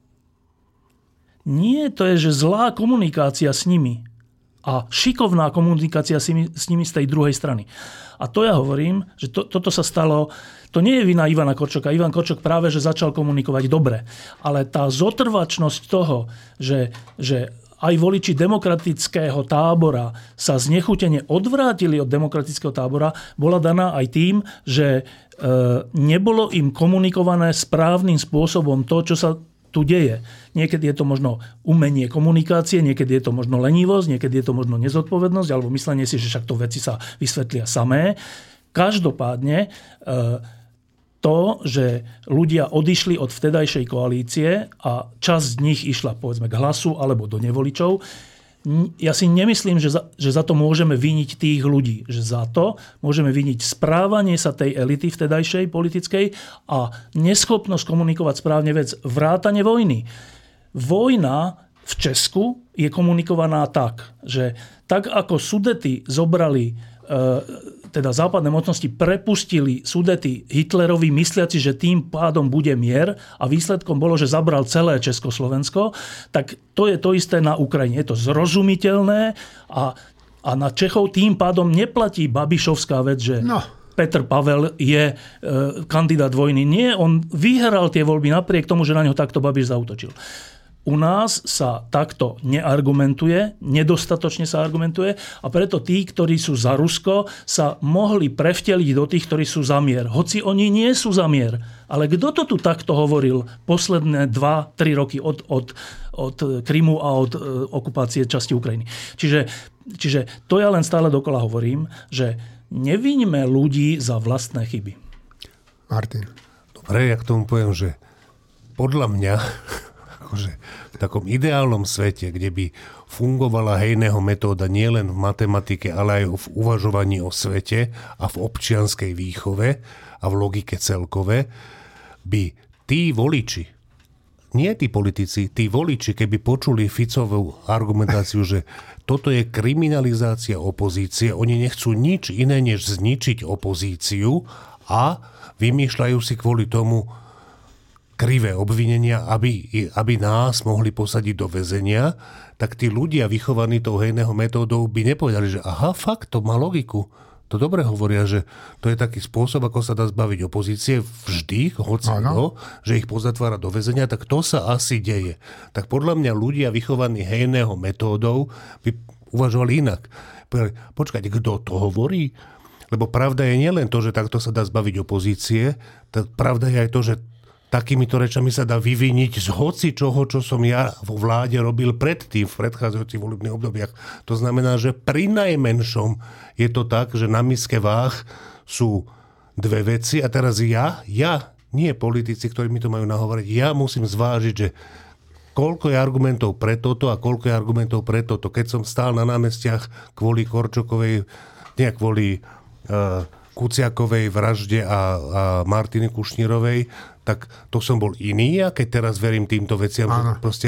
Nie, to je, že zlá komunikácia s nimi a šikovná komunikácia s nimi, s nimi z tej druhej strany. A to ja hovorím, že to, toto sa stalo, to nie je vina Ivana Korčoka. Ivan Korčok práve, že začal komunikovať dobre. Ale tá zotrvačnosť toho, že, že aj voliči demokratického tábora sa znechutene odvrátili od demokratického tábora, bola daná aj tým, že e, nebolo im komunikované správnym spôsobom to, čo sa tu deje. Niekedy je to možno umenie komunikácie, niekedy je to možno lenivosť, niekedy je to možno nezodpovednosť, alebo myslenie si, že však to veci sa vysvetlia samé. Každopádne e, to, že ľudia odišli od vtedajšej koalície a časť z nich išla povedzme k Hlasu alebo do nevoličov, ja si nemyslím, že za, že za to môžeme viniť tých ľudí. Že za to môžeme viniť správanie sa tej elity vtedajšej politickej a neschopnosť komunikovať správne vec, vrátane vojny. Vojna v Česku je komunikovaná tak, že tak ako Sudety zobrali teda západné mocnosti prepustili Sudety Hitlerovi, mysliaci, že tým pádom bude mier a výsledkom bolo, že zabral celé Československo, tak to je to isté na Ukrajine. Je to zrozumiteľné a, a na Čechov tým pádom neplatí Babišovská vec, že no. Petr Pavel je e, kandidát vojny. Nie, on vyhral tie voľby napriek tomu, že na ňo takto Babiš zaútočil. U nás sa takto neargumentuje, nedostatočne sa argumentuje a preto tí, ktorí sú za Rusko, sa mohli prevteliť do tých, ktorí sú za mier. Hoci oni nie sú za mier. Ale kto to tu takto hovoril posledné dva tri roky od, od, od Krymu a od e, okupácie časti Ukrajiny? Čiže, čiže to ja len stále dokola hovorím, že neviňme ľudí za vlastné chyby. Martin. Dobre, ja k tomu poviem, že podľa mňa že v takom ideálnom svete, kde by fungovala Hejného metóda nielen v matematike, ale aj v uvažovaní o svete a v občianskej výchove a v logike celkové, by tí voliči, nie tí politici, tí voliči, keby počuli Ficovú argumentáciu, že toto je kriminalizácia opozície, oni nechcú nič iné, než zničiť opozíciu a vymýšľajú si kvôli tomu krivé obvinenia, aby, aby nás mohli posadiť do väzenia, tak tí ľudia vychovaní tou Hejného metódou by nepovedali, že aha, fakt, to má logiku. To dobre hovoria, že to je taký spôsob, ako sa dá zbaviť opozície vždy, hoci to, že ich pozatvára do väzenia, tak to sa asi deje. Tak podľa mňa ľudia vychovaní Hejného metódou by uvažovali inak. Povedali, počkať, kto to hovorí? Lebo pravda je nielen to, že takto sa dá zbaviť opozície, tak pravda je aj to, že takýmito rečami sa dá vyviniť z hoci čoho, čo som ja vo vláde robil predtým, v predchádzajúcich volebných obdobiach. To znamená, že pri najmenšom je to tak, že na miske váh sú dve veci a teraz ja, ja, nie politici, ktorí mi to majú nahovoriť, ja musím zvážiť, že koľko je argumentov pre toto a koľko je argumentov pre toto. Keď som stál na námestiach kvôli Korčokovej, nie kvôli uh, Kuciakovej vražde a, a Martiny Kušnírovej, tak to som bol iný a keď teraz verím týmto veciam, že proste...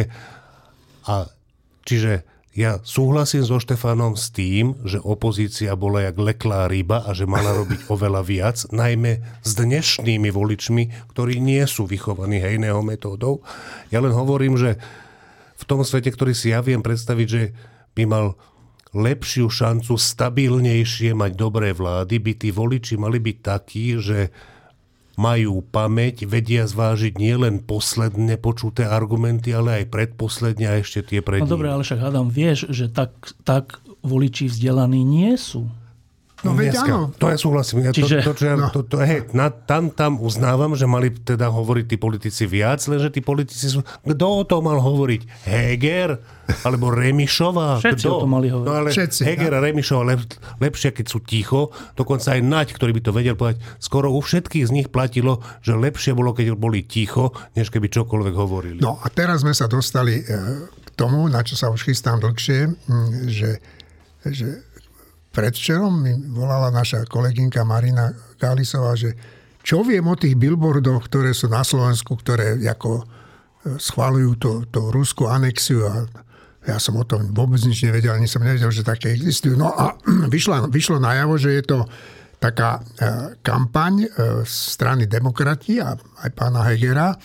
A čiže ja súhlasím so Štefanom s tým, že opozícia bola jak leklá ryba a že mala robiť oveľa viac, najmä s dnešnými voličmi, ktorí nie sú vychovaní Hejného metódou. Ja len hovorím, že v tom svete, ktorý si ja viem predstaviť, že by mal lepšiu šancu, stabilnejšie mať dobré vlády, by tí voliči mali byť takí, že majú pamäť, vedia zvážiť nielen posledné počuté argumenty, ale aj predposledne a ešte tie pred ním. No dobre, ale však Adam, vieš, že tak, tak voliči vzdelaní nie sú. No veď áno. To ja súhlasím. Ja Čiže, to, to, čo ja, no. to, to, hej, na, tam, tam uznávam, že mali teda hovoriť tí politici viac, lenže tí politici sú... Kto o tom mal hovoriť? Heger? Alebo Remišová? Všetci Kto? o tom mali hovoriť. No ale Všetci, Heger a Remišová lep, lepšie, keď sú ticho. Dokonca aj Naď, ktorý by to vedel povedať. Skoro u všetkých z nich platilo, že lepšie bolo, keď boli ticho, než keby čokoľvek hovorili. No a teraz sme sa dostali k tomu, na čo sa už chystám dlhšie, že... že predvčerom mi volala naša kolegynka Marina Gálisová, že čo viem o tých billboardoch, ktoré sú na Slovensku, ktoré ako schvaľujú to, to ruskú anexiu a ja som o tom vôbec nič nevedel, ani som nevedel, že také existujú. No a vyšlo, vyšlo najavo, že je to taká kampaň strany Demokrati a aj pána Hegera,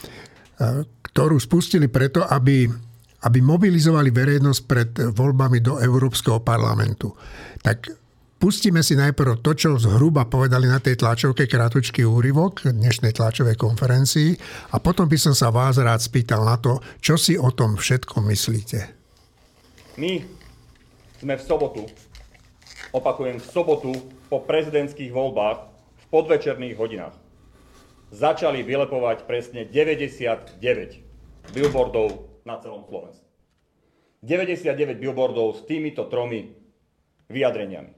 ktorú spustili preto, aby, aby mobilizovali verejnosť pred voľbami do Európskeho parlamentu. Tak pustíme si najprv to, čo zhruba povedali na tej tlačovke, krátučký úryvok dnešnej tlačovej konferencii a potom by som sa vás rád spýtal na to, čo si o tom všetkom myslíte. My sme v sobotu, opakujem v sobotu, po prezidentských voľbách v podvečerných hodinách začali vylepovať presne deväťdesiatdeväť billboardov na celom Slovensku. deväťdesiatdeväť billboardov s týmito tromi vyjadreniami.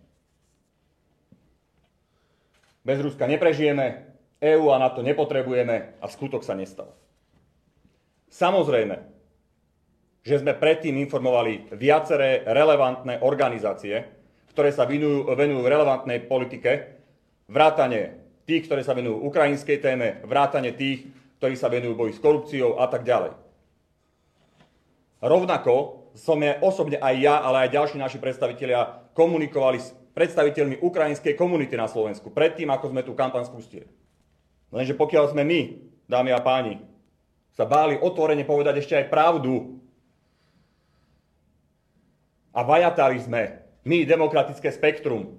Bez Ruska neprežijeme, é ú a NATO nepotrebujeme a skutok sa nestal. Samozrejme, že sme predtým informovali viaceré relevantné organizácie, ktoré sa venujú, venujú relevantnej politike, vrátane tých, ktoré sa venujú ukrajinskej téme, vrátane tých, ktorí sa venujú boji s korupciou a tak ďalej. Rovnako som ja osobne aj ja, ale aj ďalší naši predstavitelia komunikovali s predstaviteľmi ukrajinskej komunity na Slovensku, predtým, ako sme tú kampaň spustili. Lenže pokiaľ sme my, dámy a páni, sa báli otvorene povedať ešte aj pravdu a vajatali sme, my, demokratické spektrum,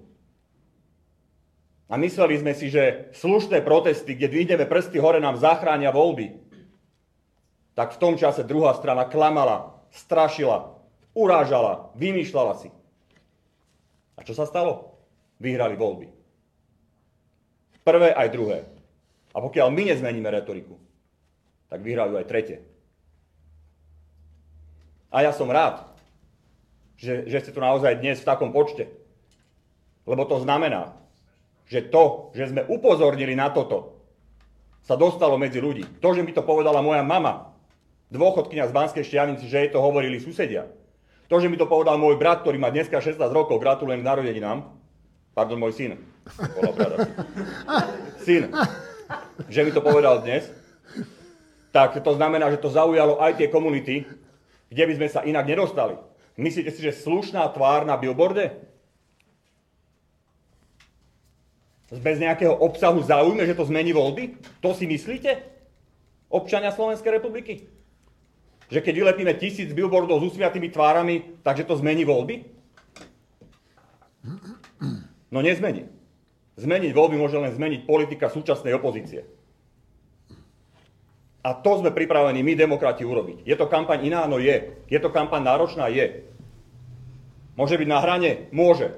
a mysleli sme si, že slušné protesty, kde dvihneme prsty hore, nám zachránia voľby, tak v tom čase druhá strana klamala, strašila, urážala, vymýšľala si. A čo sa stalo? Vyhrali voľby. Prvé aj druhé. A pokiaľ my nezmeníme retoriku, tak vyhrajú aj tretie. A ja som rád, že, že ste tu naozaj dnes v takom počte. Lebo to znamená, že to, že sme upozornili na toto, sa dostalo medzi ľudí. To, že mi to povedala moja mama, dôchodkyňa z Banskej Štiavnici, že jej to hovorili susedia. To, že mi to povedal môj brat, ktorý má dneska šestnásť rokov, gratulujem k narodeninám. Pardon, môj syn. Syn. Že mi to povedal dnes. Tak to znamená, že to zaujalo aj tie komunity, kde by sme sa inak nedostali. Myslíte si, že slušná tvár na billboarde bez nejakého obsahu zaujme, že to zmení voľby? To si myslíte? Občania Slovenskej republiky? Že keď vylepíme tisíc billboardov s usmiatými tvárami, takže to zmení voľby? No nezmení. Zmeniť voľby môže len zmeniť politika súčasnej opozície. A to sme pripravení my, demokrati, urobiť. Je to kampaň iná? No je. Je to kampaň náročná? Je. Môže byť na hrane? Môže.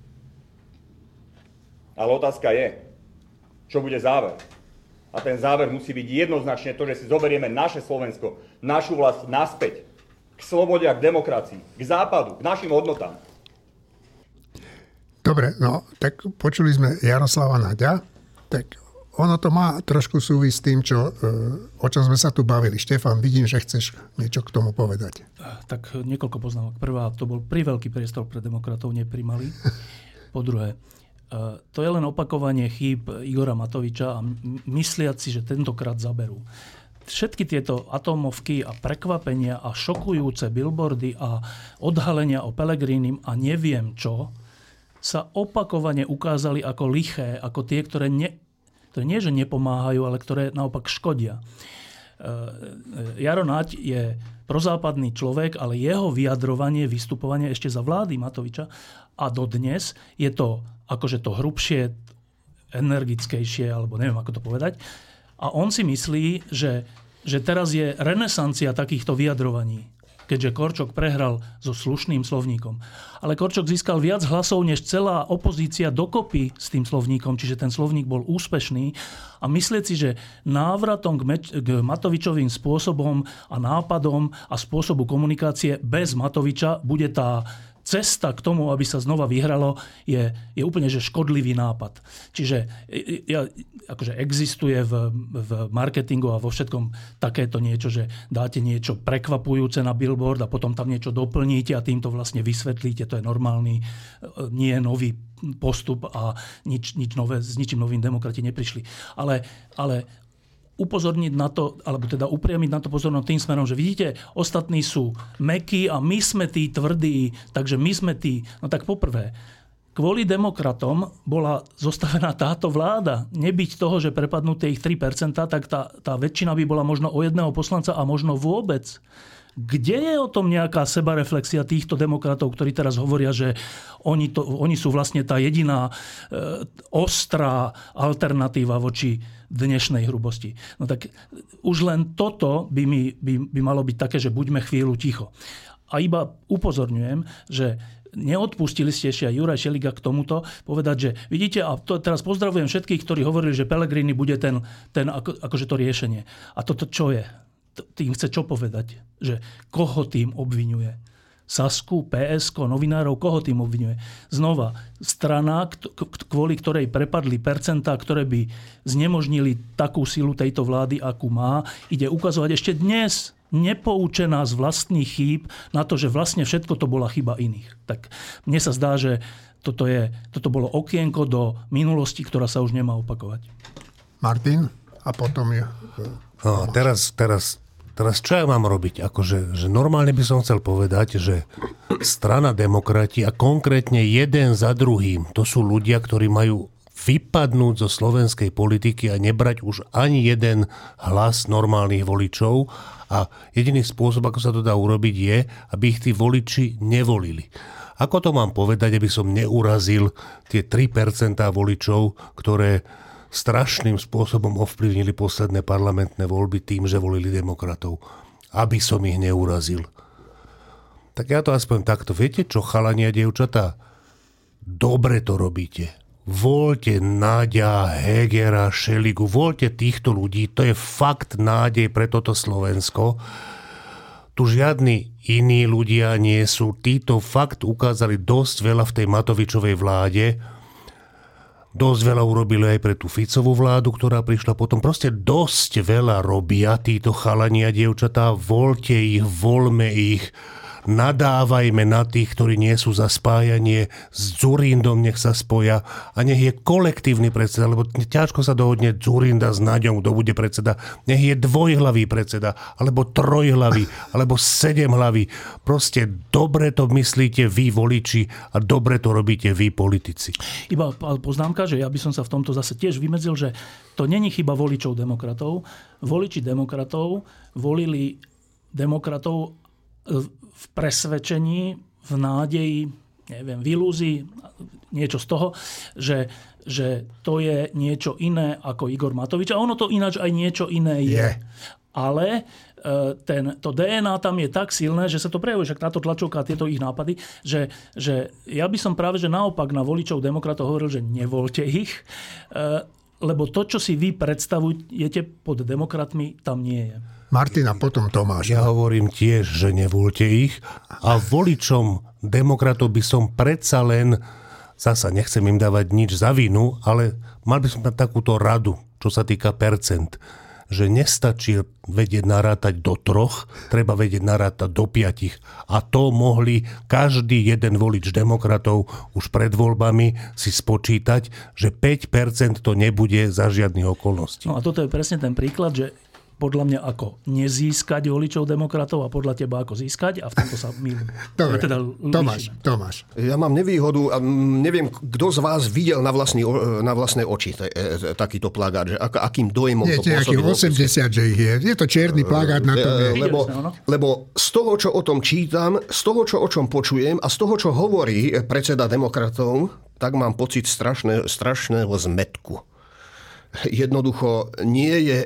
Ale otázka je, čo bude záver. A ten záver musí byť jednoznačne to, že si zoberieme naše Slovensko, našu vlast naspäť k slobode a k demokracii, k západu, k našim hodnotám. Dobre, no tak počuli sme Jaroslava Naďa, tak ono to má trošku súvisť s tým, čo, o čom sme sa tu bavili. Štefan, vidím, že chceš niečo k tomu povedať. Tak niekoľko poznámok. Prvá, to bol priveľký priestor pre demokratov, neprimalý. Po druhé, to je len opakovanie chýb Igora Matoviča a mysliať si, že tentokrát zaberú. Všetky tieto atómovky a prekvapenia a šokujúce billboardy a odhalenia o Pellegrinim a neviem čo sa opakovane ukázali ako liché, ako tie, ktoré, ne, ktoré nie, že nepomáhajú, ale ktoré naopak škodia. Jaro Naď je prozápadný človek, ale jeho vyjadrovanie, vystupovanie ešte za vlády Matoviča a dodnes je to akože to hrubšie, energickejšie, alebo neviem, ako to povedať. A on si myslí, že, že teraz je renesancia takýchto vyjadrovaní, keďže Korčok prehral so slušným slovníkom. Ale Korčok získal viac hlasov, než celá opozícia dokopy s tým slovníkom, čiže ten slovník bol úspešný. A myslieť si, že návratom k, Meč- k Matovičovým spôsobom a nápadom a spôsobu komunikácie bez Matoviča bude tá cesta k tomu, aby sa znova vyhralo, je, je úplne že škodlivý nápad. Čiže ja, akože existuje v, v marketingu a vo všetkom takéto niečo, že dáte niečo prekvapujúce na billboard a potom tam niečo doplníte a týmto vlastne vysvetlíte. To je normálny, nie je nový postup a nič, nič nové, s ničím novým demokrati neprišli. Ale, ale upozorniť na to, alebo teda upriamiť na to pozornosť tým smerom, že vidíte, ostatní sú mäkkí a my sme tí tvrdí, takže my sme tí. No tak poprvé, kvôli demokratom bola zostavená táto vláda. Nebyť toho, že prepadnú tie ich tri percentá, tak tá, tá väčšina by bola možno o jedného poslanca a možno vôbec. Kde je o tom nejaká sebareflexia týchto demokratov, ktorí teraz hovoria, že oni, to, oni sú vlastne tá jediná e, ostrá alternatíva voči dnešnej hrubosti? No tak už len toto by, mi, by, by malo byť také, že buďme chvíľu ticho. A iba upozorňujem, že neodpustili ste ešte aj Juraj Šeliga k tomuto povedať, že vidíte, a to teraz pozdravujem všetkých, ktorí hovorili, že Pellegrini bude ten, ten ako, akože to riešenie. A toto čo je? Tým chce čo povedať? Že koho tým obviňuje? Sasku, pé es ká, novinárov, koho tým obviňuje? Znova, strana, kvôli ktorej prepadli percentá, ktoré by znemožnili takú silu tejto vlády, akú má, ide ukazovať ešte dnes, nepoučená z vlastných chýb, na to, že vlastne všetko to bola chyba iných. Tak mne sa zdá, že toto, je, toto bolo okienko do minulosti, ktorá sa už nemá opakovať. Martin, a potom je... No, teraz, teraz Teraz čo ja mám robiť? Akože, že normálne by som chcel povedať, že strana Demokrati a konkrétne jeden za druhým, to sú ľudia, ktorí majú vypadnúť zo slovenskej politiky a nebrať už ani jeden hlas normálnych voličov. A jediný spôsob, ako sa to dá urobiť, je, aby ich tí voliči nevolili. Ako to mám povedať, aby som neurazil tie tri percentá voličov, ktoré strašným spôsobom ovplyvnili posledné parlamentné voľby tým, že volili demokratov. Aby som ich neurazil. Tak ja to aspoň takto. Viete čo, chalani a dievčatá? Dobre to robíte. Voľte Náďa, Hegera, Šeligu, voľte týchto ľudí. To je fakt nádej pre toto Slovensko. Tu žiadni iní ľudia nie sú. Títo fakt ukázali dosť veľa v tej Matovičovej vláde. Dosť veľa urobili aj pre tú Ficovú vládu, ktorá prišla potom. Proste dosť veľa robia títo chalani a dievčatá. Voľte ich, voľme ich. Nadávajme na tých, ktorí nie sú za spájanie s Dzurindom, nech sa spoja a nech je kolektívny predseda, lebo ťažko sa dohodne Dzurinda s Naďom, kto bude predseda. Nech je dvojhlavý predseda, alebo trojhlavý, alebo sedemhlavý. Proste dobre to myslíte vy, voliči, a dobre to robíte vy, politici. Iba poznámka, že ja by som sa v tomto zase tiež vymedzil, že to není chyba voličov demokratov. Voliči demokratov volili demokratov v presvedčení, v nádeji, neviem, v ilúzii, niečo z toho, že, že to je niečo iné ako Igor Matovič. A ono to ináč aj niečo iné je. je. Ale ten, to dé en á tam je tak silné, že sa to prejavuje, že táto tlačovka a tieto ich nápady, že, že ja by som práve že naopak na voličov demokratov hovoril, že nevoľte ich, lebo to, čo si vy predstavujete pod demokratmi, tam nie je. Martina, potom Tomáš. Ja hovorím tiež, že nevoľte ich a voličom demokratov by som predsa len, zasa nechcem im dávať nič za vinu, ale mal by som mať takúto radu, čo sa týka percent, že nestačí vedieť narátať do troch, treba vedieť narátať do piatich. A to mohli každý jeden volič demokratov už pred voľbami si spočítať, že päť percent to nebude za žiadnych okolností. No a toto je presne ten príklad, že podľa mňa ako nezískať voličov demokratov a podľa teba ako získať, a v tomto sa mýlim. Dobre, teda Tomáš, Tomáš. Ja mám nevýhodu a neviem, kto z vás videl na, vlastný, na vlastné oči t- t- takýto plagát, že ak, akým dojmom nie, to pôsobí. osemdesiat, že ich je. Je to čierny plagát na tom. Je. Lebo, lebo z toho, čo o tom čítam, z toho, čo o čom počujem a z toho, čo hovorí predseda demokratov, tak mám pocit strašné, strašného zmätku. Jednoducho nie je...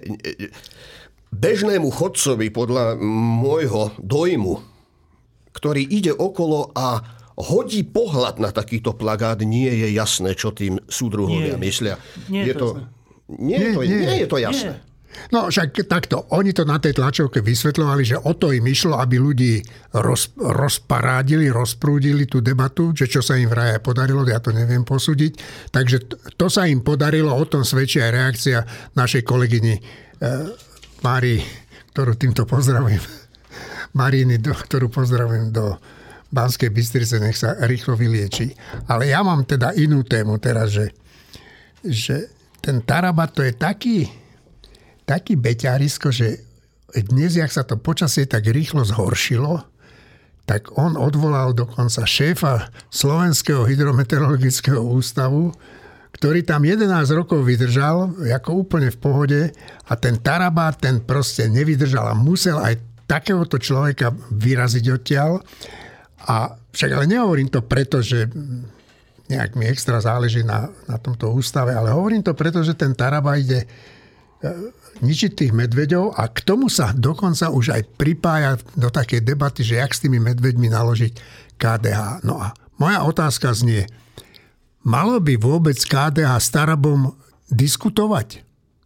Bežnému chodcovi podľa môjho dojmu, ktorý ide okolo a hodí pohľad na takýto plagát, nie je jasné, čo tým súdruhovia nie, myslia. Nie je, je to, nie, nie, to, nie, nie je to jasné. Nie. No však takto, oni to na tej tlačovke vysvetľovali, že o to im išlo, aby ľudí roz, rozparádili, rozprúdili tú debatu, že čo sa im vraj podarilo, ja to neviem posúdiť. Takže to, to sa im podarilo, o tom svedčí aj reakcia našej kolegyni e, Márii, ktorú týmto pozdravujem, Maríny, do, ktorú pozdravujem do Banskej Bystrice, nech sa rýchlo vylieči. Ale ja mám teda inú tému teraz, že, že ten Taraba to je taký, taký beťarisko, že dnes, jak sa to počasie tak rýchlo zhoršilo, tak on odvolal dokonca šéfa Slovenského hydrometeorologického ústavu, ktorý tam jedenásť rokov vydržal, ako úplne v pohode, a ten Taraba, ten proste nevydržal a musel aj takéhoto človeka vyraziť odtiaľ. A však ale nehovorím to preto, že nejak mi extra záleží na, na tomto ústave, ale hovorím to preto, že ten Taraba ide ničiť tých medveďov a k tomu sa dokonca už aj pripája do takej debaty, že jak s tými medveďmi naložiť ká dé há. No a moja otázka znie, malo by vôbec ká dé há s Tarabom diskutovať?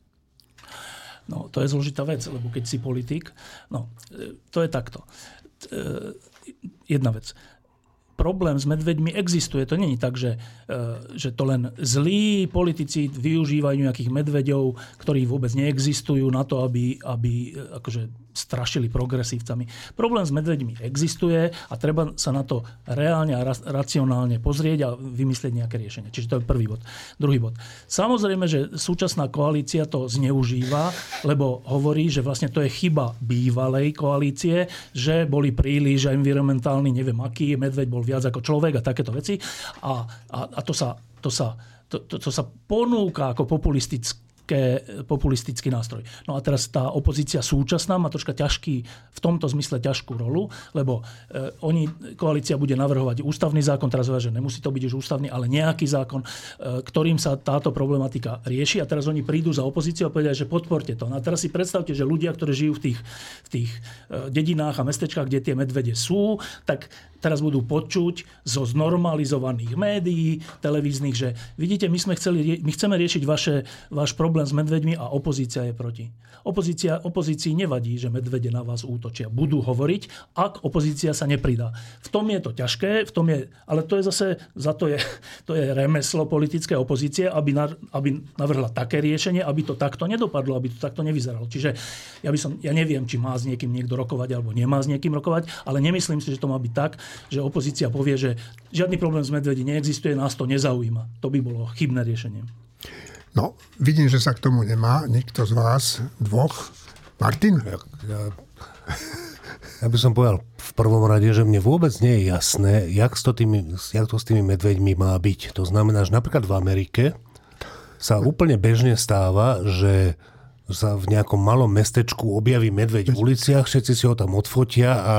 No, to je zložitá vec, lebo keď si politik, no, to je takto. Jedna vec. problém s medveďmi existuje. To nie je tak, že, že to len zlí politici využívajú nejakých medveďov, ktorí vôbec neexistujú na to, aby, aby akože strašili progresívcami. Problém s medveďmi existuje a treba sa na to reálne a racionálne pozrieť a vymyslieť nejaké riešenie. Čiže to je prvý bod. Druhý bod. Samozrejme, že súčasná koalícia to zneužíva, lebo hovorí, že vlastne to je chyba bývalej koalície, že boli príliš environmentálni, neviem aký, medveď bol viac ako človek a takéto veci. A, a, a to sa, to sa, to, to, to sa ponúka ako populistické populistický nástroj. No a teraz tá opozícia súčasná má troška ťažký, v tomto zmysle ťažkú rolu, lebo e, oni, koalícia bude navrhovať ústavný zákon, teraz hovoria, že nemusí to byť už ústavný, ale nejaký zákon, e, ktorým sa táto problematika rieši a teraz oni prídu za opozíciu a povedia, že podporte to. No a teraz si predstavte, že ľudia, ktorí žijú v tých, v tých e, dedinách a mestečkách, kde tie medvede sú, tak teraz budú počuť zo znormalizovaných médií, televíznych, že vidíte, my sme chceli, my chceme riešiť vaše, váš problém s medveďmi a opozícia je proti. Opozícia, opozícii nevadí, že medvede na vás útočia. Budú hovoriť, ak opozícia sa nepridá. V tom je to ťažké, v tom je, ale to je zase, za to je, to je remeslo politické opozície, aby, na, aby navrhla také riešenie, aby to takto nedopadlo, aby to takto nevyzeralo. Čiže ja by som, ja neviem, či má s niekým niekto rokovať alebo nemá s niekým rokovať, ale nemyslím si, že to má byť tak, že opozícia povie, že žiadny problém s medvedí neexistuje, nás to nezaujíma. To by bolo chybné riešenie. No, vidím, že sa k tomu nemá nikto z vás dvoch. Martin? Ja, ja, ja by som povedal v prvom rade, že mne vôbec nie je jasné, jak to, tými, jak to s tými medveďmi má byť. To znamená, že napríklad v Amerike sa úplne bežne stáva, že sa v nejakom malom mestečku objaví medveď v uliciach, všetci si ho tam odfotia a, a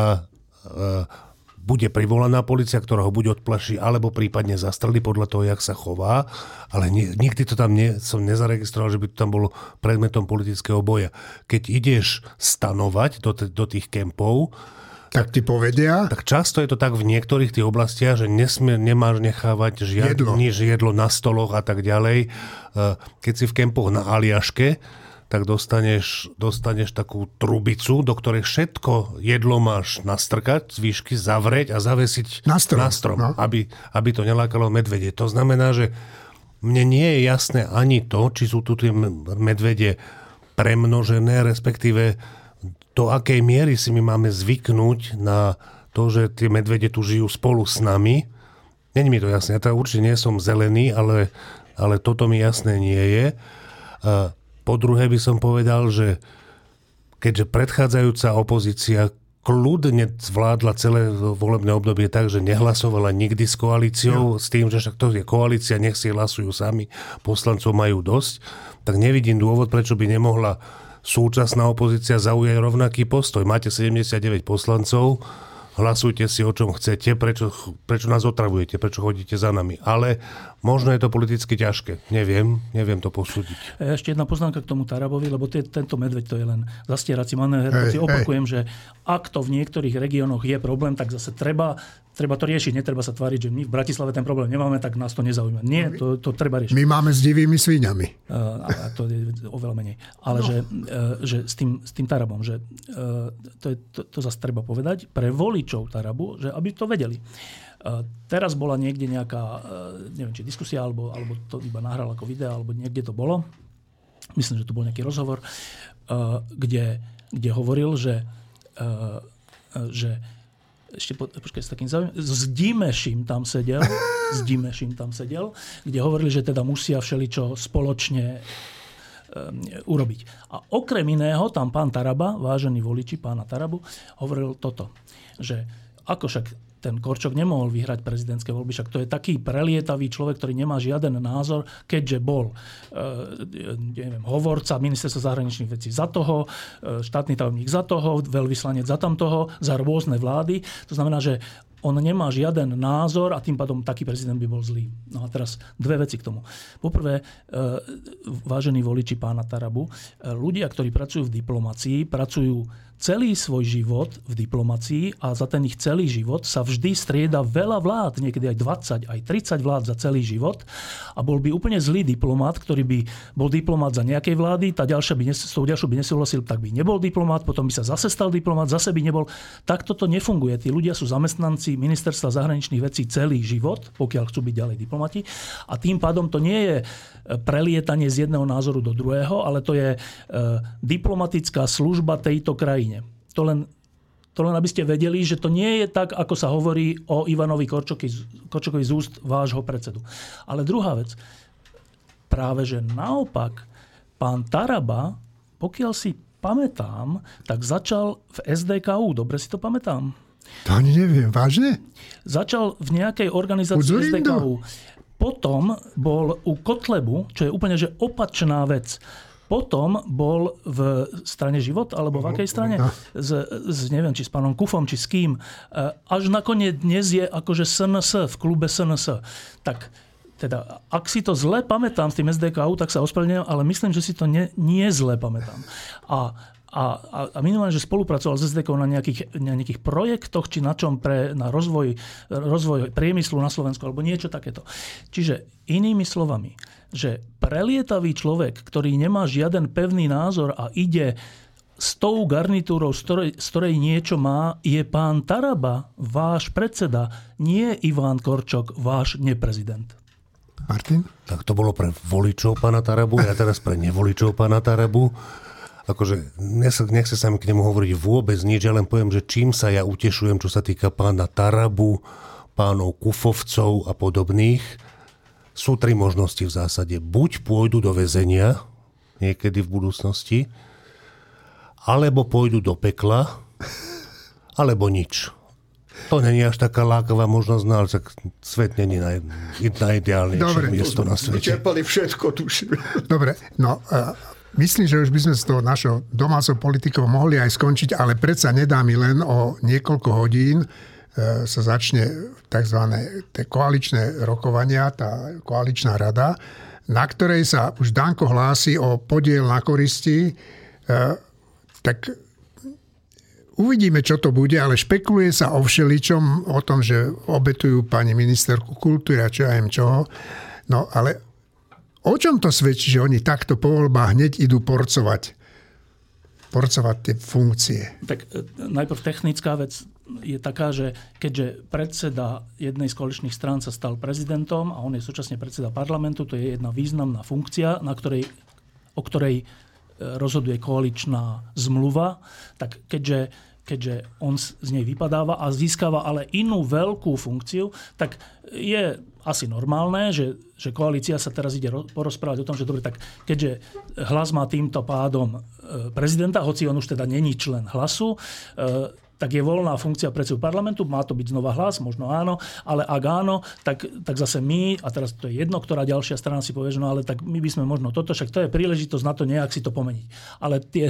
bude privolaná polícia, ktorá ho buď odplaší, alebo prípadne zastrelí podľa toho, jak sa chová. Ale nie, nikdy to tam nie, som nezaregistroval, že by to tam bolo predmetom politického boja. Keď ideš stanovať do, t- do tých kempov, tak ti povedia? Tak často je to tak v niektorých tých oblastiach, že nesmie, nemáš nechávať žiadne jedlo. jedlo na stoloch a tak ďalej. Keď si v kempoch na Aliaške, tak dostaneš, dostaneš takú trubicu, do ktorej všetko jedlo máš nastrkať, z výšky zavrieť a zavesiť na strom, na strom no. aby, aby to nelákalo medvede. To znamená, že mne nie je jasné ani to, či sú tu tie medvede premnožené, respektíve do akej miery si my máme zvyknúť na to, že tie medvede tu žijú spolu s nami. Není mi to jasné. Ja to určite nie som zelený, ale, ale toto mi jasné nie je. Uh, Po druhé by som povedal, že keďže predchádzajúca opozícia kľudne zvládla celé volebné obdobie tak, že nehlasovala nikdy s koalíciou, ja. s tým, že však to je koalícia, nech si hlasujú sami, poslancov majú dosť, tak nevidím dôvod, prečo by nemohla súčasná opozícia zaujať rovnaký postoj. Máte sedemdesiatdeväť poslancov, hlasujte si, o čom chcete, prečo, prečo nás otravujete, prečo chodíte za nami. Ale možno je to politicky ťažké. Neviem, neviem to posúdiť. Ešte jedna poznámka k tomu Tarabovi, lebo t- tento medveď to je len zastierací manéver. Si opakujem, že ak to v niektorých regiónoch je problém, tak zase treba, treba to riešiť. Netreba sa tváriť, že my v Bratislave ten problém nemáme, tak nás to nezaujíma. Nie, to, to treba riešiť. My máme s divými svíňami. Uh, a to je oveľa menej. Ale no. že, uh, že s, tým, s tým Tarabom, že uh, to, je, to, to zase treba povedať, pre voličov Tarabu, že aby to vedeli. Uh, teraz bola niekde nejaká, uh, neviem, či diskusia, alebo, alebo to iba nahral ako video, alebo niekde to bolo. Myslím, že to bol nejaký rozhovor, uh, kde, kde hovoril, že, uh, že ešte po, počkaj, s takým zaujímavým, s Dimešim tam sedel, s Dimešim tam sedel, kde hovorili, že teda musia všeličo spoločne um, urobiť. A okrem iného tam pán Taraba, vážení voliči pána Tarabu, hovoril toto, že ako však ten Korčok nemohol vyhrať prezidentské voľby, však to je taký prelietavý človek, ktorý nemá žiaden názor, keďže bol e, neviem, hovorca ministerstva zahraničných vecí za toho, e, štátny tajomník za toho, veľvyslanec za tamtoho, za rôzne vlády. To znamená, že on nemá žiaden názor a tým pádom taký prezident by bol zlý. No a teraz dve veci k tomu. Poprvé, e, vážení voliči pána Tarabu, e, ľudia, ktorí pracujú v diplomácii, pracujú celý svoj život v diplomácii a za ten ich celý život sa vždy strieda veľa vlád, niekedy aj dvadsať, aj tridsať vlád za celý život a bol by úplne zlý diplomát, ktorý by bol diplomát za nejakej vlády, tá ďalšia by, s tou ďalšou by nesúhlasil, tak by nebol diplomát, potom by sa zase stal diplomát, zase by nebol. Takto to nefunguje. Tí ľudia sú zamestnanci Ministerstva zahraničných vecí celý život, pokiaľ chcú byť ďalej diplomati a tým pádom to nie je prelietanie z jedného názoru do druhého, ale to je e, diplomatická služba tejto krajine. To len, to len aby ste vedeli, že to nie je tak, ako sa hovorí o Ivanovi Korčokovi z úst vášho predsedu. Ale druhá vec, práve že naopak, pán Taraba, pokiaľ si pamätám, tak začal v es dé ká ú. Dobre si to pamätám? To ani neviem. Vážne? Začal v nejakej organizácii es dé ká ú. Potom bol u Kotlebu, čo je úplne že opačná vec. Potom bol v strane Život, alebo v akej strane? Z, z, neviem, či s pánom Kufom, či s kým. Až nakoniec dnes je akože es en es, v klube es en es. Tak teda, ak si to zle pamätám s tým es dé ká ú, tak sa ospravedlňujem, ale myslím, že si to nie, nie zle pamätám. A A, a, a minimálne, že spolupracoval s es dé ká na nejakých, na nejakých projektoch, či na čom pre, na rozvoj, rozvoj priemyslu na Slovensku, alebo niečo takéto. Čiže inými slovami, že prelietavý človek, ktorý nemá žiaden pevný názor a ide s tou garnitúrou, z ktorej, z ktorej niečo má, je pán Taraba, váš predseda, nie Ivan Korčok, váš neprezident. Martin? Tak to bolo pre voličov pána Tarabu, ja teraz pre nevoličov pána Tarabu. Akože nechce sa mi k nemu hovoriť vôbec nič, ja len poviem, že čím sa ja utešujem, čo sa týka pána Tarabu, pánov Kufovcov a podobných. Sú tri možnosti v zásade. Buď pôjdu do väzenia niekedy v budúcnosti, alebo pôjdu do pekla, alebo nič. To není až taká lákavá možnosť, no ale tak svet není na, na ideálnejšie miesto na svete. Vyčerpali všetko, tuším. Dobre, no uh, myslím, že už by sme s tou našou domácou politikou mohli aj skončiť, ale predsa nedá mi len o niekoľko hodín uh, sa začne tzv. Koaličné rokovania, tá koaličná rada, na ktorej sa už Danko hlási o podiel na koristi, uh, tak uvidíme, čo to bude, ale špekuluje sa o všeličom, o tom, že obetujú pani ministerku kultúry a čo ja viem čoho. No ale o čom to svedčí, že oni takto po voľbách hneď idú porcovať, porcovať tie funkcie? Tak najprv technická vec je taká, že keďže predseda jednej z koaličných strán sa stal prezidentom a on je súčasne predseda parlamentu, to je jedna významná funkcia, na ktorej, o ktorej rozhoduje koaličná zmluva, tak keďže, keďže on z nej vypadáva a získava ale inú veľkú funkciu, tak je asi normálne, že, že koalícia sa teraz ide porozprávať o tom, že dobre, tak keďže Hlas má týmto pádom prezidenta, hoci on už teda není člen Hlasu, tak je voľná funkcia predsedu parlamentu, má to byť znova Hlas, možno áno, ale ak áno, tak, tak zase my, a teraz to je jedno, ktorá ďalšia strana si povie, že no ale tak my by sme možno toto, však to je príležitosť na to nejak si to pomeniť. Ale tie,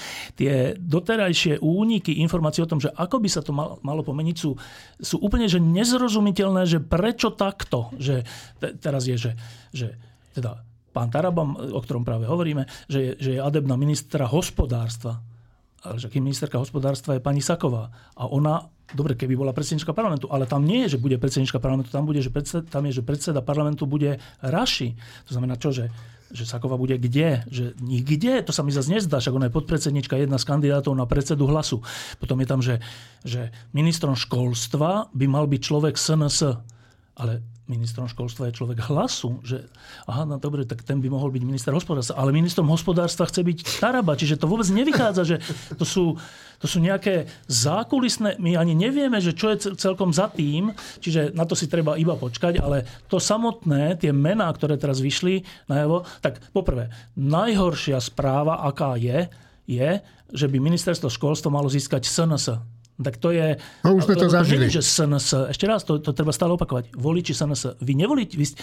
tie doterajšie úniky informácií o tom, že ako by sa to malo, malo pomeniť, sú, sú úplne že nezrozumiteľné, že prečo takto, že te, teraz je, že, že teda pán Taraba, o ktorom práve hovoríme, že je, že je adept na ministra hospodárstva. Ale že kým ministerka hospodárstva je pani Saková. A ona, dobre, keby bola predsednička parlamentu, ale tam nie je, že bude predsednička parlamentu, tam, bude, že predseda, tam je, že predseda parlamentu bude Raši. To znamená čo, že, že Saková bude kde? Že nikde? To sa mi zase nezdá, však ona je podpredsednička, jedna z kandidátov na predsedu Hlasu. Potom je tam, že, že ministrom školstva by mal byť človek es en es. Ale ministrom školstva je človek Hlasu, že aha, no dobre, tak ten by mohol byť minister hospodárstva, ale ministrom hospodárstva chce byť Taraba, čiže to vôbec nevychádza, že to sú, to sú nejaké zákulisné, my ani nevieme, že čo je celkom za tým, čiže na to si treba iba počkať, ale to samotné, tie mená, ktoré teraz vyšli najavo, tak poprvé, najhoršia správa, aká je, je, že by ministerstvo školstva malo získať es en es. Tak to je... No už sme to zažili. To nie, že es en es, ešte raz, to, to treba stále opakovať. Voliči es en es. Vy nevolíte... Vy,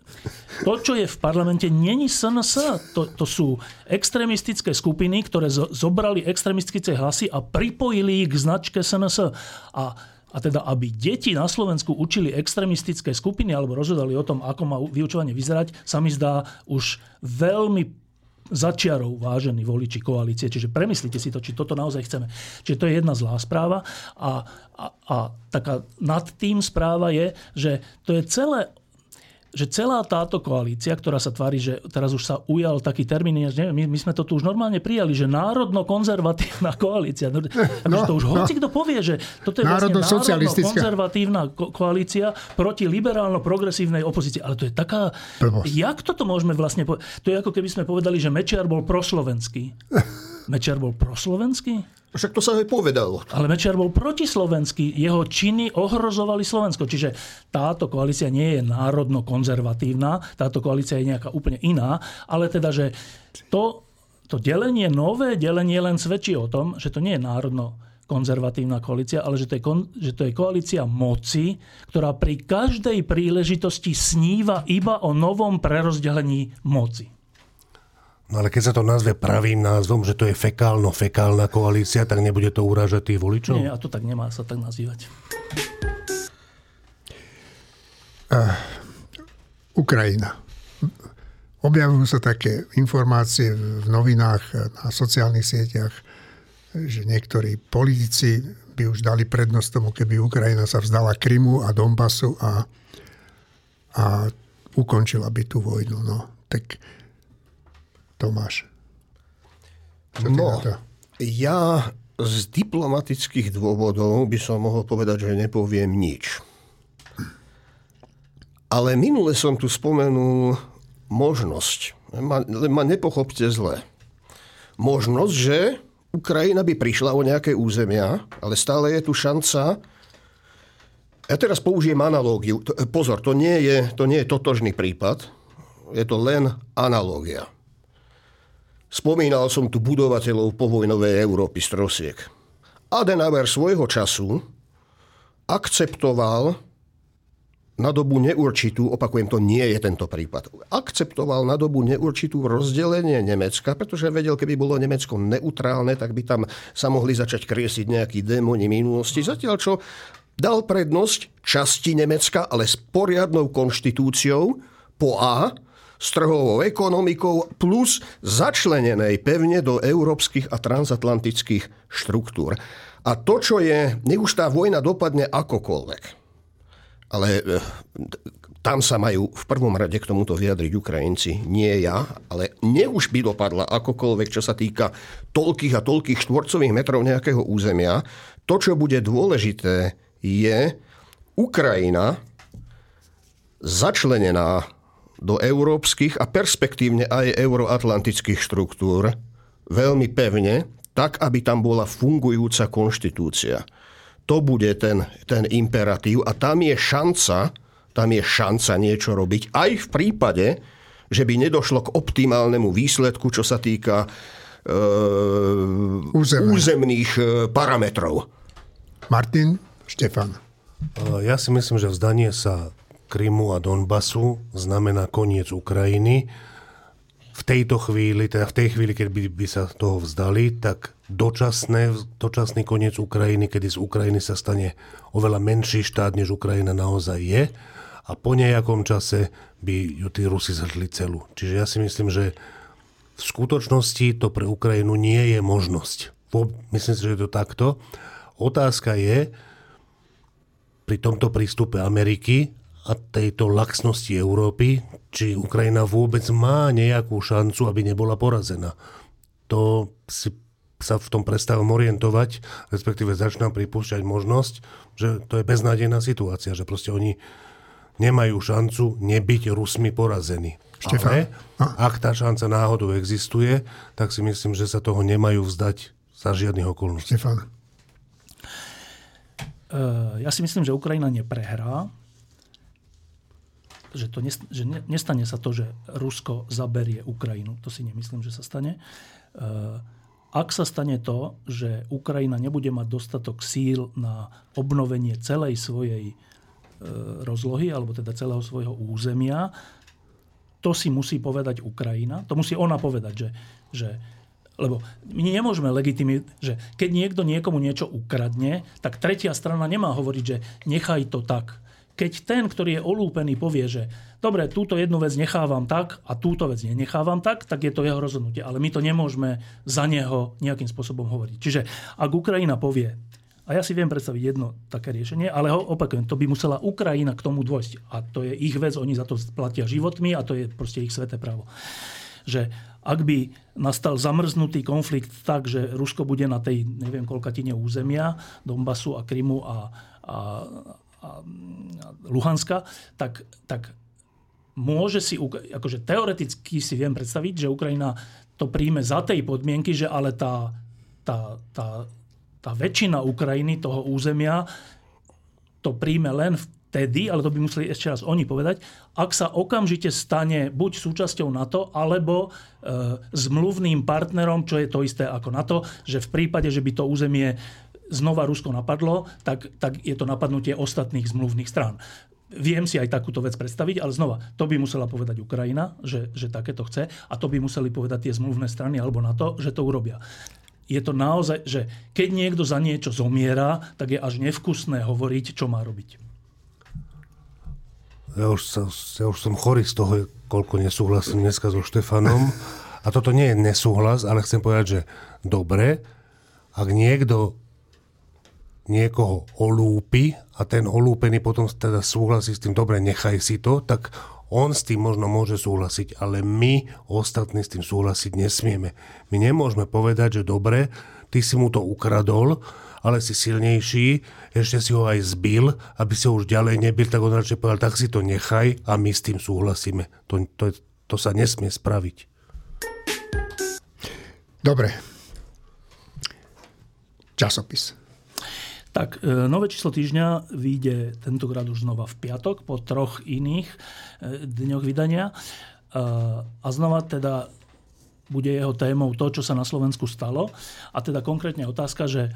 to, čo je v parlamente, není es en es. To, to sú extrémistické skupiny, ktoré zo, zobrali extrémistické hlasy a pripojili ich k značke es en es. A, a teda, aby deti na Slovensku učili extrémistické skupiny alebo rozhodali o tom, ako má vyučovanie vyzerať, sa mi zdá už veľmi začiarov, vážení voliči koalície. Čiže premyslite si to, či toto naozaj chceme. Čiže to je jedna zlá správa. A, a, a taká nad tým správa je, že to je celé že celá táto koalícia, ktorá sa tvári, že teraz už sa ujal taký termín, neviem, my, my sme to tu už normálne prijali, že národno-konzervatívna koalícia. No, no, to už no. hoci kto povie, že toto je vlastne národno-konzervatívna ko- koalícia proti liberálno-progresívnej opozícii. Ale to je taká... Prvosť. Jak toto môžeme vlastne povedať? To je ako keby sme povedali, že Mečiar bol proslovenský. Mečiar bol proslovenský? Však to sa aj povedalo. Ale Mečiar bol protislovenský. Jeho činy ohrozovali Slovensko. Čiže táto koalícia nie je národno-konzervatívna. Táto koalícia je nejaká úplne iná. Ale teda, že to, to delenie, nové delenie len svedčí o tom, že to nie je národno-konzervatívna koalícia, ale že to je, kon, že to je koalícia moci, ktorá pri každej príležitosti sníva iba o novom prerozdelení moci. No ale keď sa to nazve pravým názvom, že to je fekálno-fekálna koalícia, tak nebude to urážať tých voličov? Nie, a to tak nemá sa tak nazývať. Uh, Ukrajina. Objavujú sa také informácie v novinách, na sociálnych sieťach, že niektorí politici by už dali prednosť tomu, keby Ukrajina sa vzdala Krymu a Donbasu a, a ukončila by tú vojnu. No, tak Tomáš. No, ja z diplomatických dôvodov by som mohol povedať, že nepoviem nič. Ale minule som tu spomenul možnosť. Ma, ma nepochopte zle. Možnosť, že Ukrajina by prišla o nejaké územia, ale stále je tu šanca. Ja teraz použijem analógiu. Pozor, to nie je, to nie je totožný prípad. Je to len analógia. Spomínal som tu budovateľov povojnovej Európy z trosiek. Adenauer svojho času akceptoval na dobu neurčitú, opakujem, to nie je tento prípad, akceptoval na dobu neurčitú rozdelenie Nemecka, pretože vedel, keby bolo Nemecko neutrálne, tak by tam sa mohli začať kriesiť nejakí démoni minulosti. Zatiaľ čo dal prednosť časti Nemecka, ale s poriadnou konštitúciou po A, s trhovou ekonomikou plus začlenenej pevne do európskych a transatlantických štruktúr. A to, čo je, nech už tá vojna dopadne akokoľvek, ale tam sa majú v prvom rade k tomuto vyjadriť Ukrajinci, nie ja, ale nech už by dopadla akokoľvek, čo sa týka toľkých a toľkých štvorcových metrov nejakého územia, to, čo bude dôležité, je Ukrajina začlenená do európskych a perspektívne aj euroatlantických štruktúr veľmi pevne, tak, aby tam bola fungujúca konštitúcia. To bude ten, ten imperatív a tam je šanca, tam je šanca niečo robiť, aj v prípade, že by nedošlo k optimálnemu výsledku, čo sa týka e, Územne. územných parametrov. Martin, Štefan. Ja si myslím, že vzdanie sa Krymu a Donbasu znamená koniec Ukrajiny. V tejto chvíli, teda v tej chvíli, keď by, by sa toho vzdali, tak dočasné, dočasný koniec Ukrajiny, kedy z Ukrajiny sa stane oveľa menší štát, než Ukrajina naozaj je. A po nejakom čase by ju tí Rusi zhrli celú. Čiže ja si myslím, že v skutočnosti to pre Ukrajinu nie je možnosť. Myslím si, že je to takto. Otázka je pri tomto prístupe Ameriky a tejto laxnosti Európy, či Ukrajina vôbec má nejakú šancu, aby nebola porazená. To si sa v tom prestávam orientovať, respektíve začnám pripúšťať možnosť, že to je beznádejná situácia, že proste oni nemajú šancu nebyť Rusmi porazení. Štefán? Ale ak tá šanca náhodou existuje, tak si myslím, že sa toho nemajú vzdať za žiadnych okolností. Štefán? Ja si myslím, že Ukrajina neprehrá, že, to nest, že nestane sa to, že Rusko zaberie Ukrajinu. To si nemyslím, že sa stane. Ak sa stane to, že Ukrajina nebude mať dostatok síl na obnovenie celej svojej rozlohy, alebo teda celého svojho územia, to si musí povedať Ukrajina. To musí ona povedať, že, že lebo my nemôžeme legitimizovať, že keď niekto niekomu niečo ukradne, tak tretia strana nemá hovoriť, že nechaj to tak. keď ten, ktorý je olúpený, povie, že dobre, túto jednu vec nechávam tak a túto vec nenechávam tak, tak je to jeho rozhodnutie. Ale my to nemôžeme za neho nejakým spôsobom hovoriť. Čiže ak Ukrajina povie, a ja si viem predstaviť jedno také riešenie, ale ho opakujem, to by musela Ukrajina k tomu dôjsť. A to je ich vec, oni za to platia životmi a to je proste ich sväté právo. Že ak by nastal zamrznutý konflikt tak, že Rusko bude na tej, neviem koľkatine územia, Donbasu a Krymu a, a, a, a Luhanska, tak, tak môže si, akože teoreticky si viem predstaviť, že Ukrajina to príjme za tej podmienky, že ale tá, tá, tá, tá väčšina Ukrajiny, toho územia, to príjme len vtedy, ale to by museli ešte raz oni povedať, ak sa okamžite stane buď súčasťou NATO, alebo e, zmluvným partnerom, čo je to isté ako NATO, že v prípade, že by to územie znova Rusko napadlo, tak, tak je to napadnutie ostatných zmluvných strán. Viem si aj takúto vec predstaviť, ale znova, to by musela povedať Ukrajina, že, že takéto chce, a to by museli povedať tie zmluvné strany alebo NATO, že to urobia. Je to naozaj, že keď niekto za niečo zomiera, tak je až nevkusné hovoriť, čo má robiť. Ja už, sa, ja už som chorý z toho, koľko nesúhlasím dneska so Štefanom. A toto nie je nesúhlas, ale chcem povedať, že dobre, ak niekto niekoho olúpi a ten olúpený potom teda súhlasí s tým, dobre, nechaj si to, tak on s tým možno môže súhlasiť, ale my ostatní s tým súhlasiť nesmieme. My nemôžeme povedať, že dobre, ty si mu to ukradol, ale si silnejší, ešte si ho aj zbil, aby si ho už ďalej nebil, tak on radšej povedal, tak si to nechaj a my s tým súhlasíme. To, to, to sa nesmie spraviť. Dobre. Časopis. Tak, nové číslo týždňa vyjde tentokrát už znova v piatok, po troch iných dňoch vydania. A znova teda bude jeho témou to, čo sa na Slovensku stalo. A teda konkrétne otázka, že,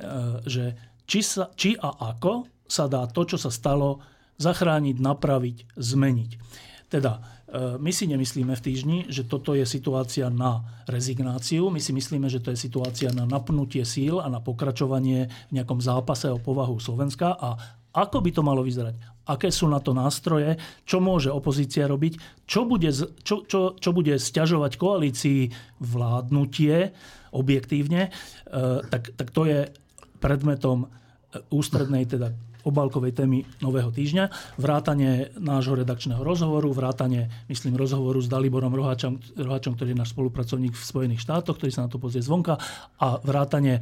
že či, sa, či a ako sa dá to, čo sa stalo, zachrániť, napraviť, zmeniť. Teda my si nemyslíme v týždni, že toto je situácia na rezignáciu. My si myslíme, že to je situácia na napnutie síl a na pokračovanie v nejakom zápase o povahu Slovenska. A ako by to malo vyzerať? Aké sú na to nástroje? Čo môže opozícia robiť? Čo bude, čo, čo, čo bude sťažovať koalícii vládnutie objektívne? E, tak, tak to je predmetom ústrednej teda obálkovej témy nového týždňa, vrátane nášho redakčného rozhovoru, vrátane, myslím, rozhovoru s Daliborom Roháčom, Roháčom, ktorý je náš spolupracovník v Spojených štátoch, ktorý sa na to pozrie zvonka, a vrátane e,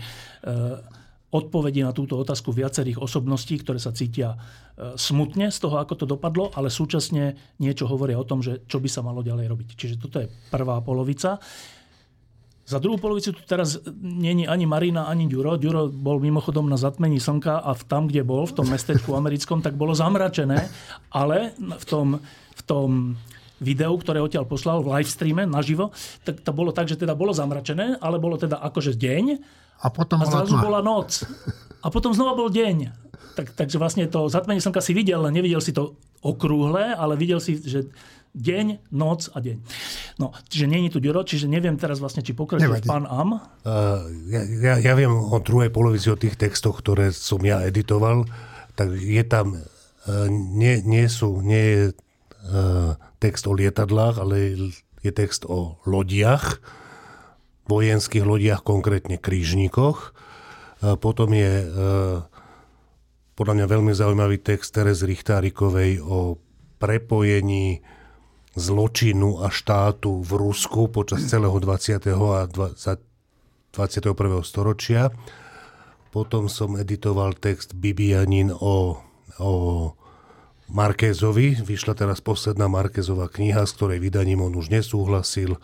odpovedí na túto otázku viacerých osobností, ktoré sa cítia e, smutne z toho, ako to dopadlo, ale súčasne niečo hovoria o tom, že čo by sa malo ďalej robiť. Čiže toto je prvá polovica. Za druhú polovicu tu teraz nie je ani Marina, ani Ďuro. Ďuro bol mimochodom na zatmení slnka a v tam, kde bol, v tom mestečku americkom, tak bolo zamračené, ale v tom, v tom videu, ktoré odtiaľ poslal v livestreame naživo, tak to bolo tak, že teda bolo zamračené, ale bolo teda akože deň a, potom a zrazu bola noc. A potom znova bol deň. Tak, takže vlastne to zatmenie slnka si videl, len nevidel si to okrúhle, ale videl si, že deň, noc a deň. No, čiže nie je tu Ďuro, čiže neviem teraz vlastne, či pokračuje pán Am. Uh, ja, ja, ja viem o druhej polovici o tých textoch, ktoré som ja editoval, tak je tam, uh, nie, nie sú, nie je uh, text o lietadlách, ale je text o lodiach, vojenských lodiach, konkrétne krížnikoch. Uh, potom je uh, podľa mňa veľmi zaujímavý text Terezy Richtárikovej o prepojení zločinu a štátu v Rusku počas celého dvadsiateho a dvadsiateho prvého storočia. Potom som editoval text Bibianin o, o Markézovi. Vyšla teraz posledná Markézová kniha, s ktorej vydaním on už nesúhlasil.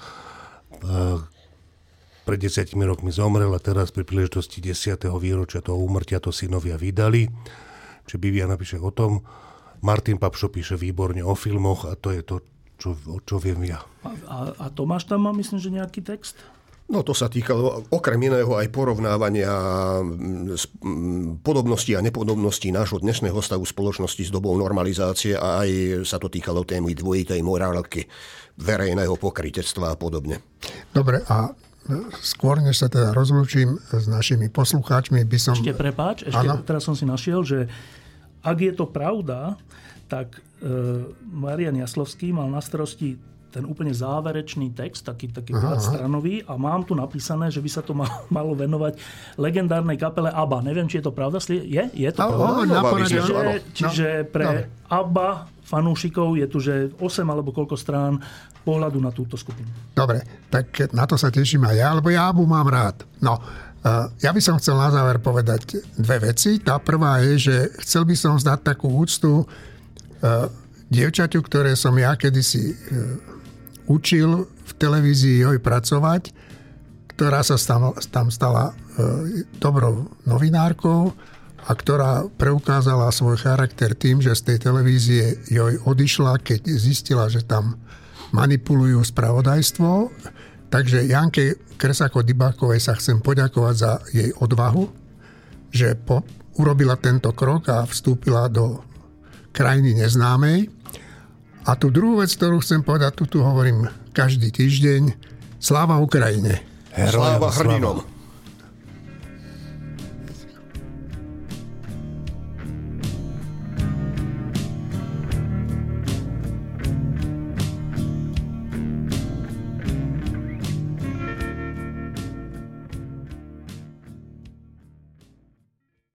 Pred desiatimi rokmi zomrel a teraz pri príležitosti desiateho výročia toho úmrtia to synovia vydali. Čiže Bibian napíše o tom. Martin Papšo píše výborne o filmoch a to je to, Čo, čo viem ja. A, a, a Tomáš tam má, myslím, že nejaký text? No to sa týkalo okrem iného aj porovnávania podobností a nepodobností nášho dnešného stavu spoločnosti s dobou normalizácie a aj sa to týkalo témy dvojitej morálky, verejného pokrytectva a podobne. Dobre, a skôr, než sa teda rozlúčim s našimi poslucháčmi, by som... Ešte prepáč, ešte ano? Teraz som si našiel, že ak je to pravda, tak e, Marian Jaslovský mal na starosti ten úplne záverečný text, taký, taký stranový, a mám tu napísané, že by sa to mal, malo venovať legendárnej kapele ABBA. Neviem, či je to pravda. Je? Je to pravda? Oh, oh, čiže čiže no, pre no. ABBA fanúšikov je tu, že osem alebo koľko strán pohľadu na túto skupinu. Dobre, tak na to sa teším aj ja, lebo ja ABBU mám rád. No, ja by som chcel na záver povedať dve veci. Tá prvá je, že chcel by som zdať takú úctu dievčaťu, ktoré som ja kedysi učil v televízii joj pracovať, ktorá sa tam, tam stala e, dobrou novinárkou a ktorá preukázala svoj charakter tým, že z tej televízie joj odišla, keď zistila, že tam manipulujú spravodajstvo. Takže Janke Kresako-Dybákovej sa chcem poďakovať za jej odvahu, že po, urobila tento krok a vstúpila do krajiny neznámej. A tú druhú vec, ktorú chcem povedať, tu, tu hovorím každý týždeň, sláva Ukrajine. Sláva hrdinom.